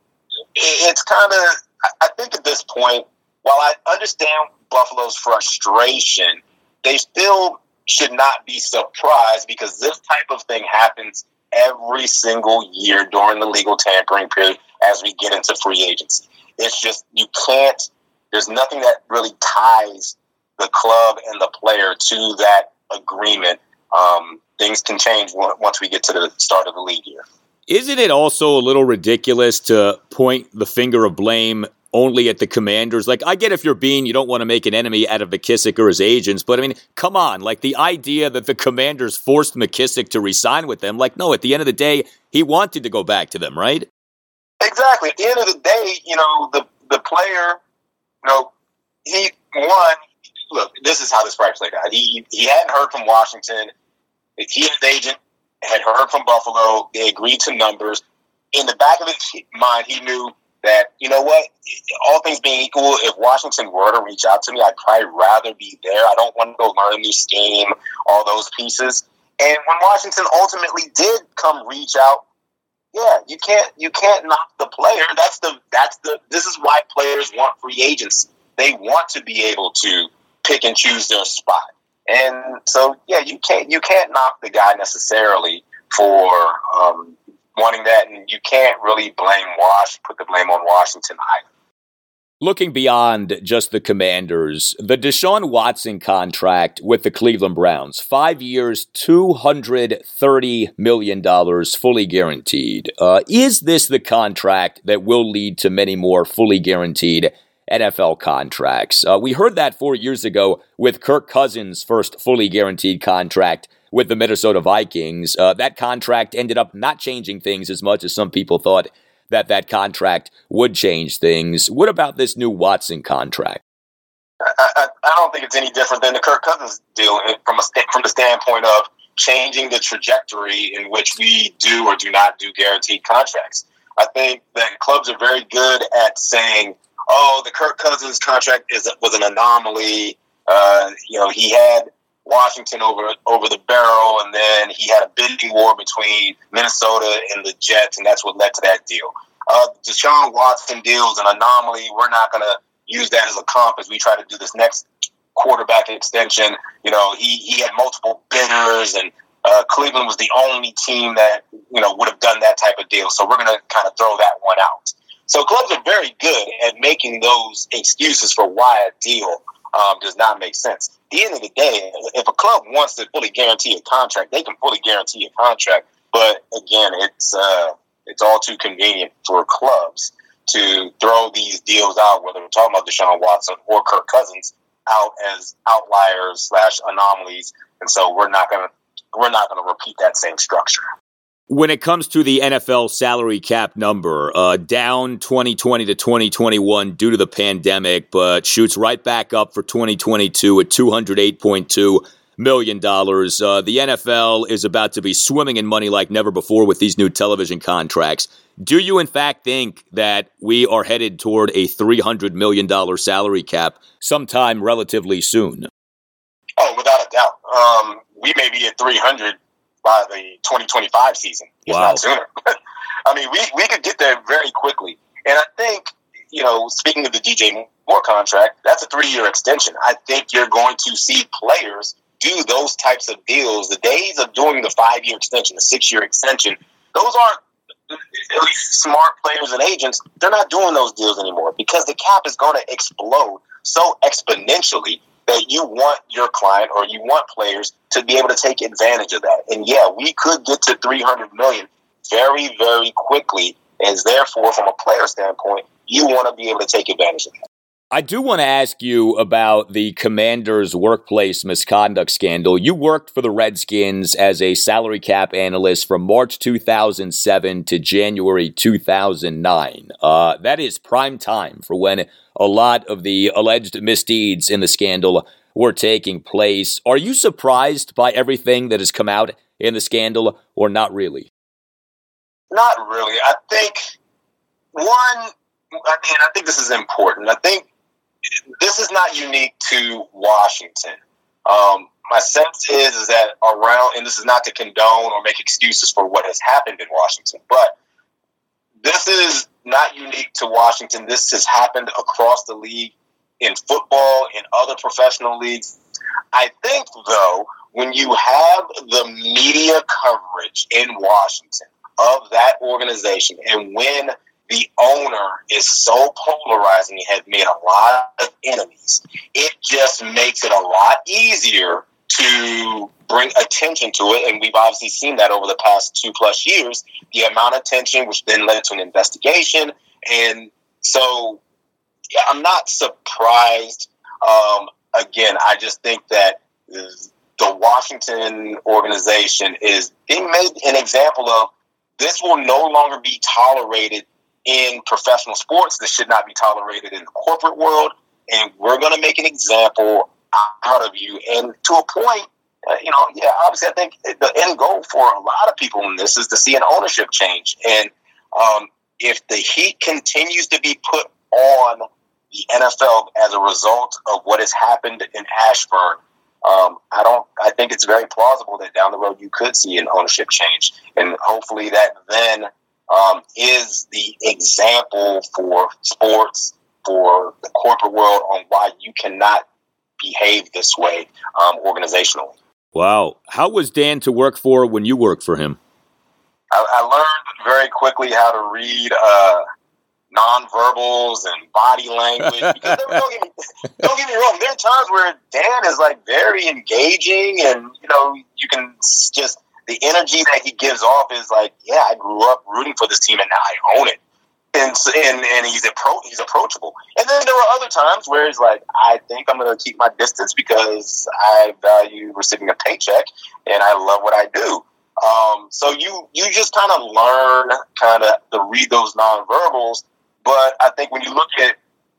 it's kind of, I think at this point, while I understand Buffalo's frustration, they still should not be surprised, because this type of thing happens every single year during the legal tampering period as we get into free agency. It's just, you can't, there's nothing that really ties the club and the player to that agreement. Um, things can change once we get to the start of the league year. Isn't it also a little ridiculous to point the finger of blame only at the Commanders? Like, I get if you're Beane, you don't want to make an enemy out of McKissic or his agents, but I mean, come on, like the idea that the Commanders forced McKissic to re-sign with them, like, no, at the end of the day, he wanted to go back to them, right? Exactly. At the end of the day, you know, the, the player, you know, he won. Look, this is how this fight played out. He, he hadn't heard from Washington. He and his agent had heard from Buffalo. They agreed to numbers. In the back of his mind, he knew that, you know what, all things being equal, if Washington were to reach out to me, I'd probably rather be there. I don't want to go learn a new scheme, all those pieces. And when Washington ultimately did come reach out, yeah, you can't you can't knock the player. That's the that's the this is why players want free agency. They want to be able to pick and choose their spot. And so, yeah, you can't you can't knock the guy necessarily for um, wanting that, and you can't really blame Wash, put the blame on Washington either. Looking beyond just the Commanders, the Deshaun Watson contract with the Cleveland Browns, five years, two hundred thirty million dollars, fully guaranteed. Uh, is this the contract that will lead to many more fully guaranteed N F L contracts? Uh, we heard that four years ago with Kirk Cousins' first fully guaranteed contract with the Minnesota Vikings. Uh, that contract ended up not changing things as much as some people thought that that contract would change things. What about this new Watson contract? I, I, I don't think it's any different than the Kirk Cousins deal from a from the standpoint of changing the trajectory in which we do or do not do guaranteed contracts. I think that clubs are very good at saying, oh, the Kirk Cousins contract is was an anomaly. Uh, you know, he had Washington over over the barrel, and then he had a bidding war between Minnesota and the Jets, and that's what led to that deal. Uh, Deshaun Watson deal is an anomaly. We're not going to use that as a comp as we try to do this next quarterback extension. You know, he, he had multiple bidders, and uh, Cleveland was the only team that, you know, would have done that type of deal. So we're going to kind of throw that one out. So clubs are very good at making those excuses for why a deal um, does not make sense. At the end of the day, if a club wants to fully guarantee a contract, they can fully guarantee a contract. But again, it's uh, it's all too convenient for clubs to throw these deals out, whether we're talking about Deshaun Watson or Kirk Cousins, out as outliers slash anomalies, and so we're not gonna we're not gonna repeat that same structure. When it comes to the N F L salary cap number, uh, down twenty twenty to twenty twenty-one due to the pandemic, but shoots right back up for twenty twenty-two at two hundred eight point two million dollars. Uh, the N F L is about to be swimming in money like never before with these new television contracts. Do you, in fact, think that we are headed toward a three hundred million dollars salary cap sometime relatively soon? Oh, without a doubt. Um, we may be at three hundred by the twenty twenty-five season, if wow. not sooner. I mean, we, we could get there very quickly. And I think, you know, speaking of the D J Moore contract, that's a three-year extension. I think you're going to see players do those types of deals. The days of doing the five-year extension, the six-year extension, those aren't, at least smart players and agents, they're not doing those deals anymore because the cap is going to explode so exponentially that you want your client or you want players to be able to take advantage of that. And yeah, we could get to three hundred million very, very quickly. And therefore, from a player standpoint, you want to be able to take advantage of that. I do want to ask you about the Commanders' workplace misconduct scandal. You worked for the Redskins as a salary cap analyst from March two thousand seven to January two thousand nine. Uh, that is prime time for when a lot of the alleged misdeeds in the scandal were taking place. Are you surprised by everything that has come out in the scandal, or not really? Not really. I think, one, and I think this is important, I think this is not unique to Washington. Um, my sense is, is that around, and this is not to condone or make excuses for what has happened in Washington, but this is not unique to Washington. This has happened across the league in football, in other professional leagues. I think, though, when you have the media coverage in Washington of that organization, and when the owner is so polarizing and has made a lot of enemies, it just makes it a lot easier to bring attention to it. And we've obviously seen that over the past two plus years, the amount of attention, which then led to an investigation. And so yeah, I'm not surprised. Um, again, I just think that the Washington organization is being made an example of. This will no longer be tolerated in professional sports. This should not be tolerated in the corporate world. And we're going to make an example out of you. And to a point, uh, you know, yeah, obviously I think the end goal for a lot of people in this is to see an ownership change. And um, if the heat continues to be put on the N F L as a result of what has happened in Ashburn, Um, I don't. I think it's very plausible that down the road you could see an ownership change, and hopefully that then um, is the example for sports, for the corporate world, on why you cannot behave this way um, organizationally. Wow, how was Dan to work for when you worked for him? I, I learned very quickly how to read uh, nonverbals and body language. Because don't get me, don't get me wrong. There are times where Dan is like very engaging, and you know you can just the energy that he gives off is like, yeah, I grew up rooting for this team, and now I own it. And and and he's appro- he's approachable. And then there were other times where he's like, I think I'm going to keep my distance because I value receiving a paycheck, and I love what I do. Um, so you you just kind of learn kind of to read those nonverbals. But I think when you look at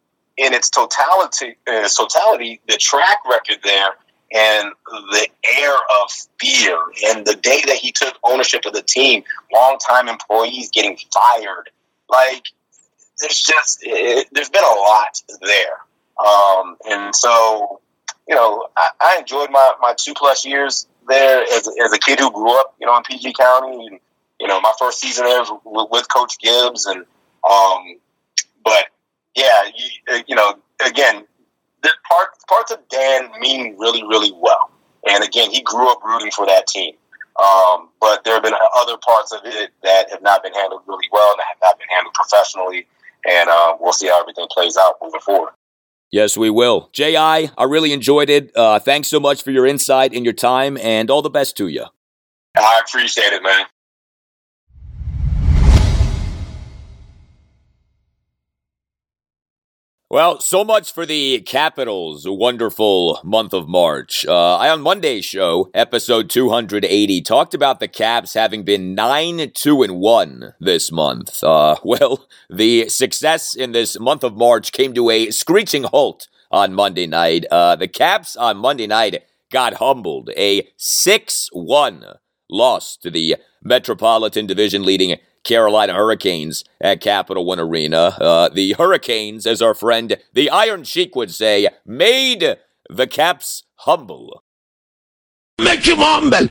in its totality, in its totality, the track record there and the air of fear, and the day that he took ownership of the team, longtime employees getting fired, like there's just it, there's been a lot there, um, and so you know I, I enjoyed my, my two plus years there as as a kid who grew up, you know, in P G County, and you know my first season there was with, with Coach Gibbs, and um. But yeah, you, you know, again, the part, parts of Dan mean really, really well. And again, he grew up rooting for that team. Um, but there have been other parts of it that have not been handled really well and that have not been handled professionally. And uh, we'll see how everything plays out moving forward. Yes, we will. J I, I really enjoyed it. Uh, thanks so much for your insight and your time, and all the best to you. I appreciate it, man. Well, so much for the Capitals' wonderful month of March. Uh, I, on Monday's show, episode two hundred eighty, talked about the Caps having been nine two and one this month. Uh, well, the success in this month of March came to a screeching halt on Monday night. Uh, the Caps on Monday night got humbled. A six one loss to the Metropolitan Division leading Carolina Hurricanes at Capital One Arena. Uh, the Hurricanes, as our friend the Iron Sheik would say, made the Caps humble. Make him humble!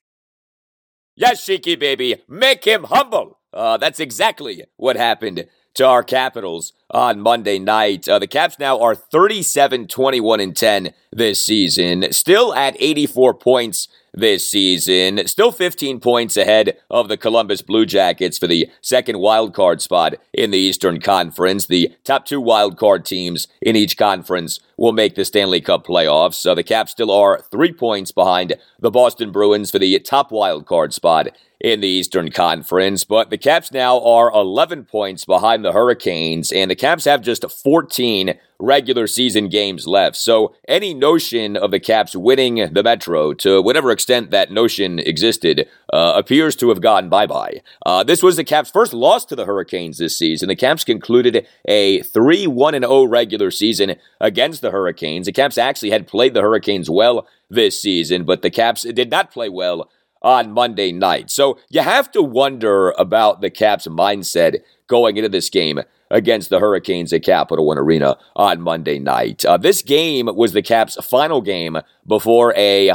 Yes, Sheiky baby, make him humble! Uh, that's exactly what happened to our Capitals on Monday night. Uh, the Caps now are thirty-seven twenty-one and ten this season, still at eighty-four points this season, still fifteen points ahead of the Columbus Blue Jackets for the second wildcard spot in the Eastern Conference. The top two wildcard teams in each conference will make the Stanley Cup playoffs. So the Caps still are three points behind the Boston Bruins for the top wildcard spot in the Eastern Conference, but the Caps now are eleven points behind the Hurricanes, and the Caps have just fourteen regular season games left. So any notion of the Caps winning the Metro, to whatever extent that notion existed, uh, appears to have gone bye-bye. Uh, this was the Caps' first loss to the Hurricanes this season. The Caps concluded a three one and oh regular season against the Hurricanes. The Caps actually had played the Hurricanes well this season, but the Caps did not play well on Monday night. So you have to wonder about the Caps' mindset going into this game against the Hurricanes at Capital One Arena on Monday night. Uh, this game was the Caps' final game before a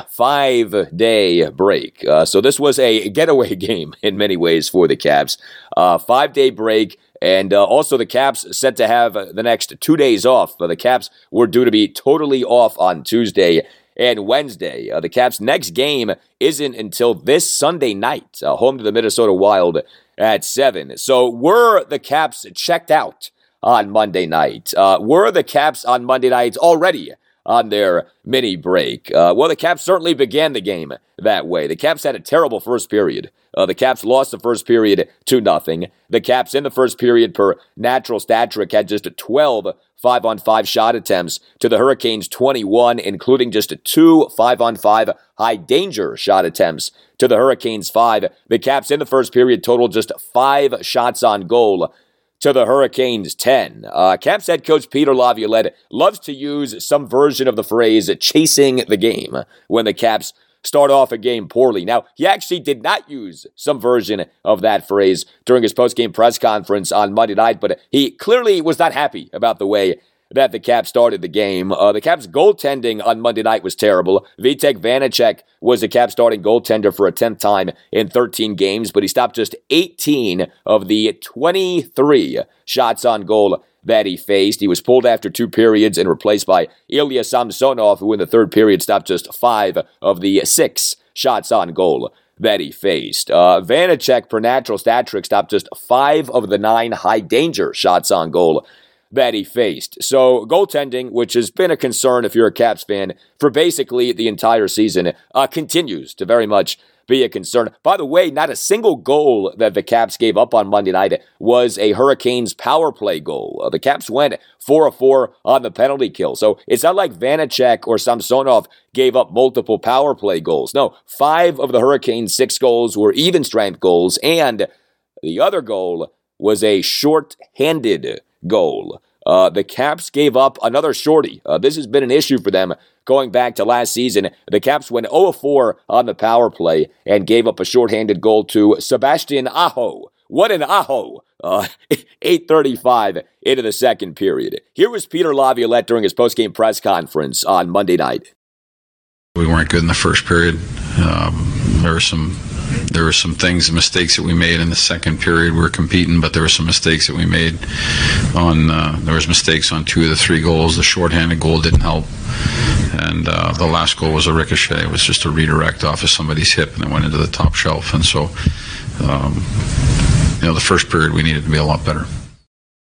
five-day break. Uh, so this was a getaway game in many ways for the Caps. Uh, five-day break. And uh, also the Caps set to have uh, the next two days off. Uh, the Caps were due to be totally off on Tuesday and Wednesday. Uh, the Caps' next game isn't until this Sunday night, uh, home to the Minnesota Wild at seven. So were the Caps checked out on Monday night? Uh, were the Caps on Monday night already on their mini break? Uh, well, the Caps certainly began the game that way. The Caps had a terrible first period. Uh, the Caps lost the first period two nothing. The Caps in the first period, per natural stat trick, had just twelve five-on-five shot attempts to the Hurricanes' twenty-one, including just two five-on-five high-danger shot attempts to the Hurricanes' five. The Caps in the first period totaled just five shots on goal to the Hurricanes' ten. Uh, Caps head coach Peter Laviolette loves to use some version of the phrase chasing the game when the Caps start off a game poorly. Now, he actually did not use some version of that phrase during his post-game press conference on Monday night, but he clearly was not happy about the way that the Caps started the game. Uh, the Caps' goaltending on Monday night was terrible. Vitek Vanacek was the Caps' starting goaltender for a tenth time in thirteen games, but he stopped just eighteen of the twenty-three shots on goal that he faced. He was pulled after two periods and replaced by Ilya Samsonov, who in the third period stopped just five of the six shots on goal that he faced. Uh, Vanacek, per natural stat trick, stopped just five of the nine high-danger shots on goal that he faced. So goaltending, which has been a concern if you're a Caps fan for basically the entire season, uh, continues to very much be a concern. By the way, not a single goal that the Caps gave up on Monday night was a Hurricanes power play goal. Uh, the Caps went four of four on the penalty kill. So it's not like Vanacek or Samsonov gave up multiple power play goals. No, five of the Hurricanes' six goals were even strength goals, and the other goal was a short-handed goal. Uh, the Caps gave up another shorty. Uh, this has been an issue for them going back to last season. The Caps went oh of four on the power play and gave up a shorthanded goal to Sebastian Aho. What an Aho! Uh, eight thirty-five into the second period. Here was Peter Laviolette during his postgame press conference on Monday night. We weren't good in the first period. Um, there were some there were some things, mistakes that we made in the second period. We were competing, but there were some mistakes that we made on. Uh, there was mistakes on two of the three goals. The shorthanded goal didn't help, and uh, the last goal was a ricochet. It was just a redirect off of somebody's hip, and it went into the top shelf. And so, um, you know, the first period we needed to be a lot better.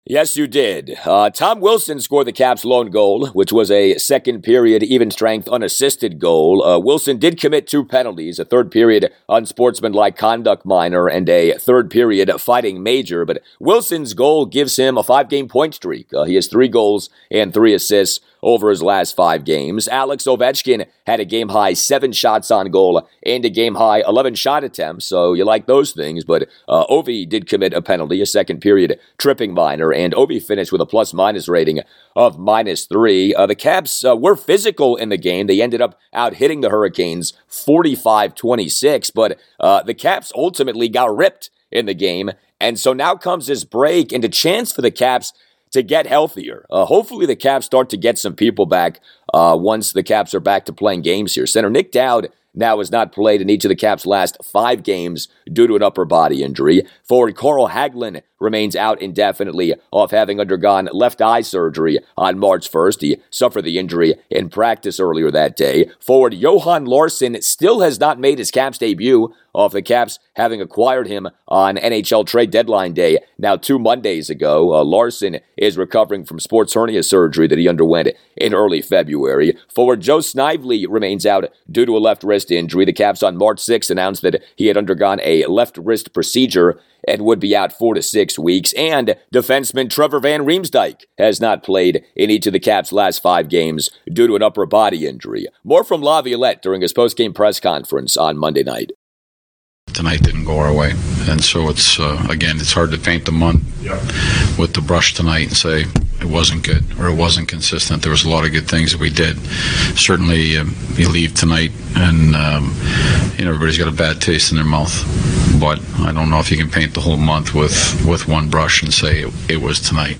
Yes, you did. Uh, Tom Wilson scored the Caps' lone goal, which was a second-period even-strength unassisted goal. Uh, Wilson did commit two penalties, a third-period unsportsmanlike conduct minor and a third-period fighting major, but Wilson's goal gives him a five-game point streak. Uh, he has three goals and three assists over his last five games. Alex Ovechkin had a game-high seven shots on goal and a game-high eleven shot attempts, so you like those things, but uh, Ovi did commit a penalty, a second-period tripping minor, and Ovi finished with a plus-minus rating of minus three. Uh, the Caps uh, were physical in the game. They ended up out-hitting the Hurricanes forty-five twenty-six, but uh, the Caps ultimately got ripped in the game, and so now comes this break and a chance for the Caps to get healthier. Uh, hopefully the Caps start to get some people back uh, once the Caps are back to playing games here. Center Nick Dowd now has not played in each of the Caps' last five games due to an upper body injury. Forward Carl Hagelin remains out indefinitely off having undergone left eye surgery on March first. He suffered the injury in practice earlier that day. Forward Johan Larsson still has not made his Caps debut off the Caps having acquired him on N H L trade deadline day now two Mondays ago. Uh, Larsson is recovering from sports hernia surgery that he underwent in early February. Forward Joe Snively remains out due to a left wrist injury. The Caps on March sixth announced that he had undergone a left wrist procedure and would be out four to six weeks. And defenseman Trevor Van Riemsdyk has not played in each of the Caps' last five games due to an upper body injury. More from Laviolette during his post-game press conference on Monday night. Tonight didn't go our way, and so it's uh, again it's hard to paint the month yep. with the brush tonight and say it wasn't good or it wasn't consistent. There was a lot of good things that we did. Certainly um, you leave tonight and um, you know everybody's got a bad taste in their mouth, but I don't know if you can paint the whole month with with one brush and say it, it was tonight.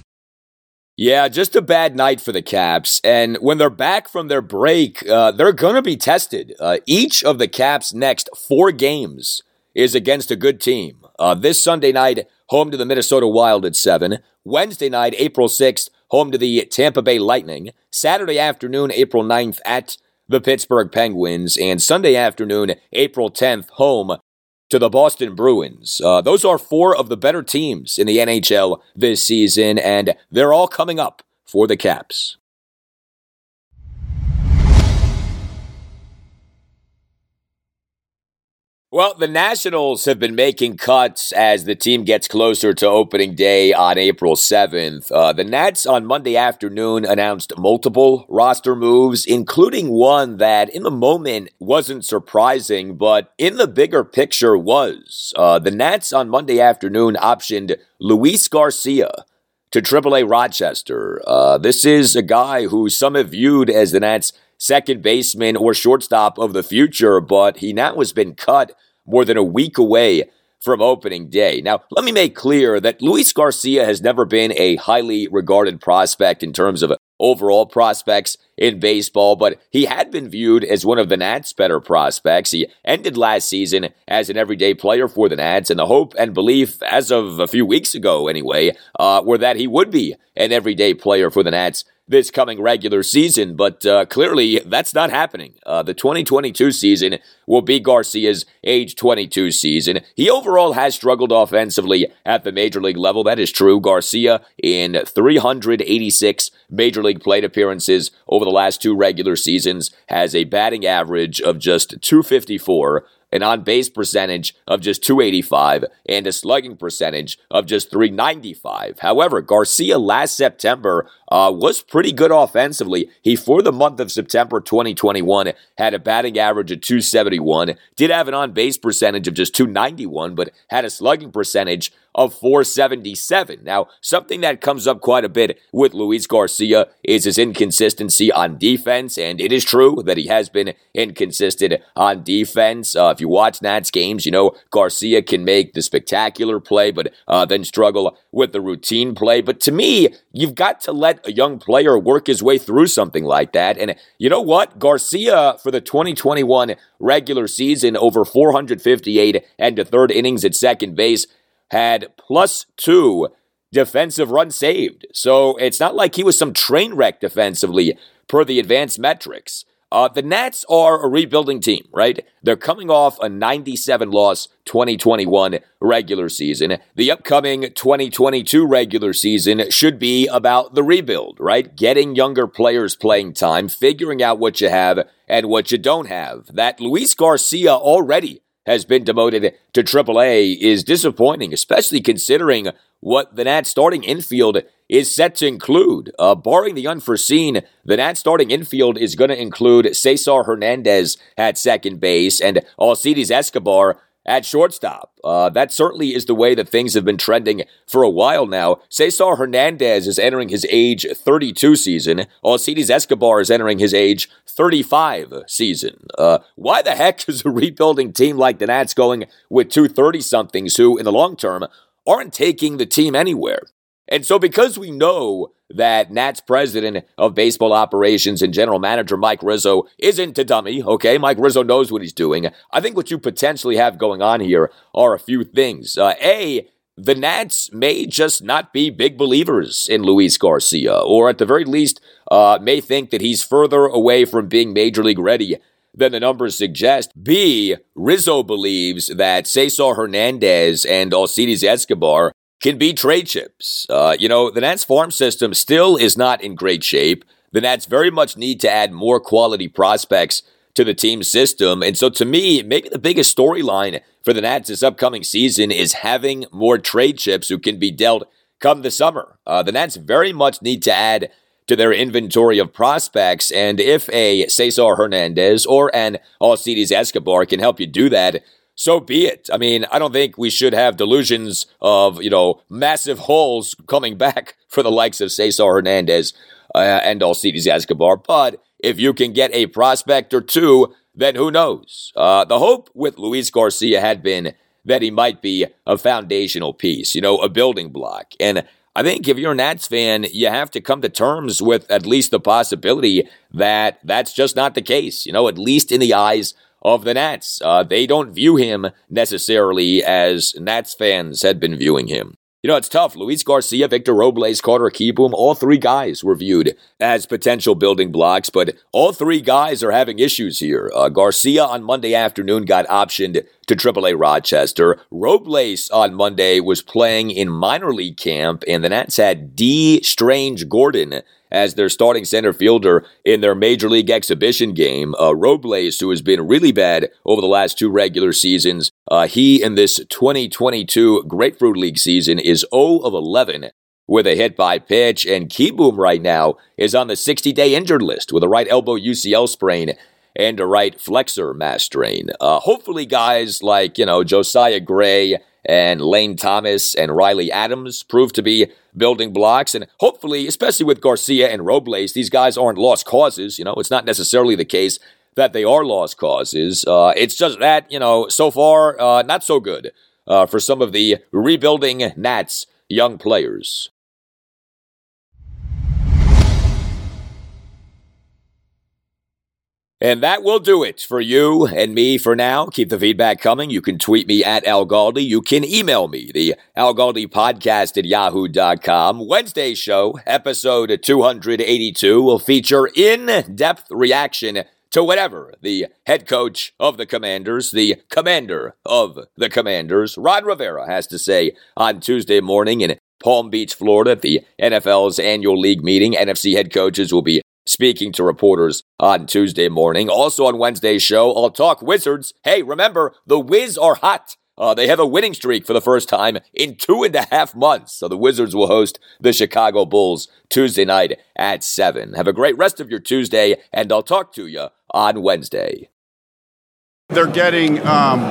Yeah, just a bad night for the Caps, and when they're back from their break, uh, they're going to be tested. Uh, each of the Caps' next four games is against a good team. Uh, this Sunday night, home to the Minnesota Wild at seven. Wednesday night, April sixth, home to the Tampa Bay Lightning. Saturday afternoon, April ninth, at the Pittsburgh Penguins. And Sunday afternoon, April tenth, home to the Boston Bruins. Uh, those are four of the better teams in the N H L this season, and they're all coming up for the Caps. Well, the Nationals have been making cuts as the team gets closer to opening day on April seventh. Uh, the Nats on Monday afternoon announced multiple roster moves, including one that in the moment wasn't surprising, but in the bigger picture was. Uh, the Nats on Monday afternoon optioned Luis Garcia to triple A Rochester. Uh, this is a guy who some have viewed as the Nats' second baseman or shortstop of the future, but he now has been cut more than a week away from opening day. Now, let me make clear that Luis Garcia has never been a highly regarded prospect in terms of overall prospects in baseball, but he had been viewed as one of the Nats' better prospects. He ended last season as an everyday player for the Nats, and the hope and belief, as of a few weeks ago anyway, uh, were that he would be an everyday player for the Nats this coming regular season, but uh, clearly that's not happening. Uh, the twenty twenty-two season will be Garcia's age twenty-two season. He overall has struggled offensively at the major league level. That is true. Garcia, in three hundred eighty-six major league plate appearances over the last two regular seasons, has a batting average of just two fifty-four, an on-base percentage of just two eighty-five, and a slugging percentage of just three ninety-five. However, Garcia last September uh, was pretty good offensively. He, for the month of September twenty twenty-one, had a batting average of two seventy-one, did have an on-base percentage of just two ninety-one, but had a slugging percentage of four seventy-seven. Now, something that comes up quite a bit with Luis Garcia is his inconsistency on defense, and it is true that he has been inconsistent on defense. Uh, if you watch Nats games, you know Garcia can make the spectacular play, but uh, then struggle with the routine play. But to me, you've got to let a young player work his way through something like that. And you know what? Garcia, for the twenty twenty-one regular season, over four hundred fifty-eight and a third innings at second base, had plus two defensive runs saved. So it's not like he was some train wreck defensively per the advanced metrics. Uh, the Nats are a rebuilding team, right? They're coming off a ninety-seven loss twenty twenty-one regular season. The upcoming twenty twenty-two regular season should be about the rebuild, right? Getting younger players playing time, figuring out what you have and what you don't have. That Luis Garcia already has been demoted to triple A is disappointing, especially considering what the Nats starting infield is set to include. Uh, barring the unforeseen, the Nats starting infield is going to include Cesar Hernandez at second base and Alcides Escobar at shortstop. Uh, that certainly is the way that things have been trending for a while now. Cesar Hernandez is entering his age thirty-two season. Alcides Escobar is entering his age thirty-five season. Uh, why the heck is a rebuilding team like the Nats going with two thirty-somethings who, in the long term, aren't taking the team anywhere? And so because we know that Nats president of baseball operations and general manager Mike Rizzo isn't a dummy, okay? Mike Rizzo knows what he's doing. I think what you potentially have going on here are a few things. Uh, A, the Nats may just not be big believers in Luis Garcia, or at the very least uh, may think that he's further away from being major league ready than the numbers suggest. B, Rizzo believes that Cesar Hernandez and Alcides Escobar can be trade chips. Uh, you know, the Nats farm system still is not in great shape. The Nats very much need to add more quality prospects to the team system. And so to me, maybe the biggest storyline for the Nats this upcoming season is having more trade chips who can be dealt come the summer. Uh, the Nats very much need to add to their inventory of prospects. And if a Cesar Hernandez or an Alcides Escobar can help you do that, so be it. I mean, I don't think we should have delusions of, you know, massive holes coming back for the likes of Cesar Hernandez uh, and Alcides Escobar. But if you can get a prospect or two, then who knows? Uh, the hope with Luis Garcia had been that he might be a foundational piece, you know, a building block. And I think if you're a Nats fan, you have to come to terms with at least the possibility that that's just not the case, you know, at least in the eyes of the Nats. Uh, they don't view him necessarily as Nats fans had been viewing him. You know, it's tough. Luis Garcia, Victor Robles, Carter Kieboom, all three guys were viewed as potential building blocks, but all three guys are having issues here. Uh, Garcia on Monday afternoon got optioned to triple A Rochester. Robles on Monday was playing in minor league camp, and the Nats had D. Strange Gordon as their starting center fielder in their Major League exhibition game. Uh, Robles, who has been really bad over the last two regular seasons, uh, he in this twenty twenty-two Grapefruit League season is zero of eleven with a hit by pitch, and Kieboom right now is on the sixty-day injured list with a right elbow U C L sprain and a right flexor mass strain. Uh, hopefully guys like, you know, Josiah Gray and Lane Thomas and Riley Adams prove to be building blocks. And hopefully, especially with Garcia and Robles, these guys aren't lost causes. You know, it's not necessarily the case that they are lost causes. Uh, it's just that, you know, so far, uh, not so good uh, for some of the rebuilding Nats young players. And that will do it for you and me for now. Keep the feedback coming. You can tweet me at Al Galdi. You can email me, the Al Galdi podcast at yahoo dot com. Wednesday's show, episode two eighty-two, will feature in-depth reaction to whatever the head coach of the Commanders, the commander of the Commanders, Ron Rivera, has to say on Tuesday morning in Palm Beach, Florida, at the N F L's annual league meeting. N F C head coaches will be speaking to reporters on Tuesday morning. Also on Wednesday's show, I'll talk Wizards. Hey, remember, the Wiz are hot. Uh, they have a winning streak for the first time in two and a half months. So the Wizards will host the Chicago Bulls Tuesday night at seven. Have a great rest of your Tuesday, and I'll talk to you on Wednesday. They're getting um,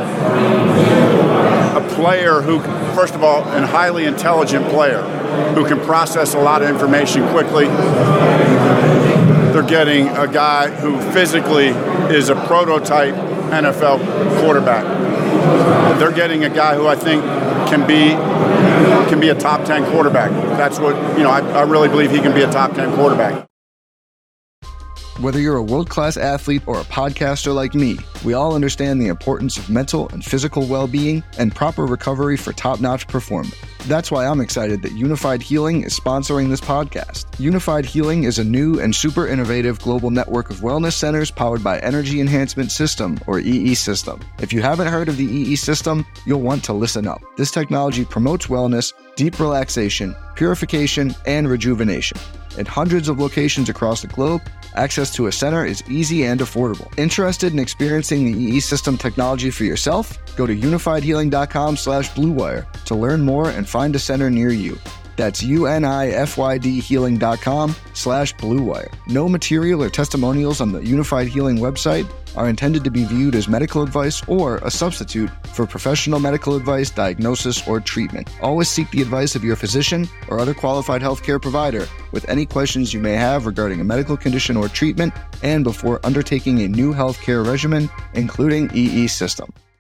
a player who, first of all, a highly intelligent player who can process a lot of information quickly. They're getting a guy who physically is a prototype N F L quarterback. They're getting a guy who I think can be can be a top ten quarterback. That's what, you know, I, I really believe he can be a top ten quarterback. Whether you're a world-class athlete or a podcaster like me, We all understand the importance of mental and physical well-being and proper recovery for top-notch performance. That's why I'm excited that Unified Healing is sponsoring this podcast. Unified Healing is a new and super innovative global network of wellness centers powered by Energy Enhancement System, or E E System. If you haven't heard of the E E System, you'll want to listen up. This technology promotes wellness, deep relaxation, purification, and rejuvenation. In hundreds of locations across the globe, access to a center is easy and affordable. Interested in experiencing the E E System technology for yourself? Go to unified healing dot com slash blue wire to learn more and find a center near you. That's U-N-I-F-Y-D healing dot com slash blue wire. No material or testimonials on the Unified Healing website are intended to be viewed as medical advice or a substitute for professional medical advice, diagnosis, or treatment. Always seek the advice of your physician or other qualified healthcare provider with any questions you may have regarding a medical condition or treatment and before undertaking a new healthcare regimen, including E E System.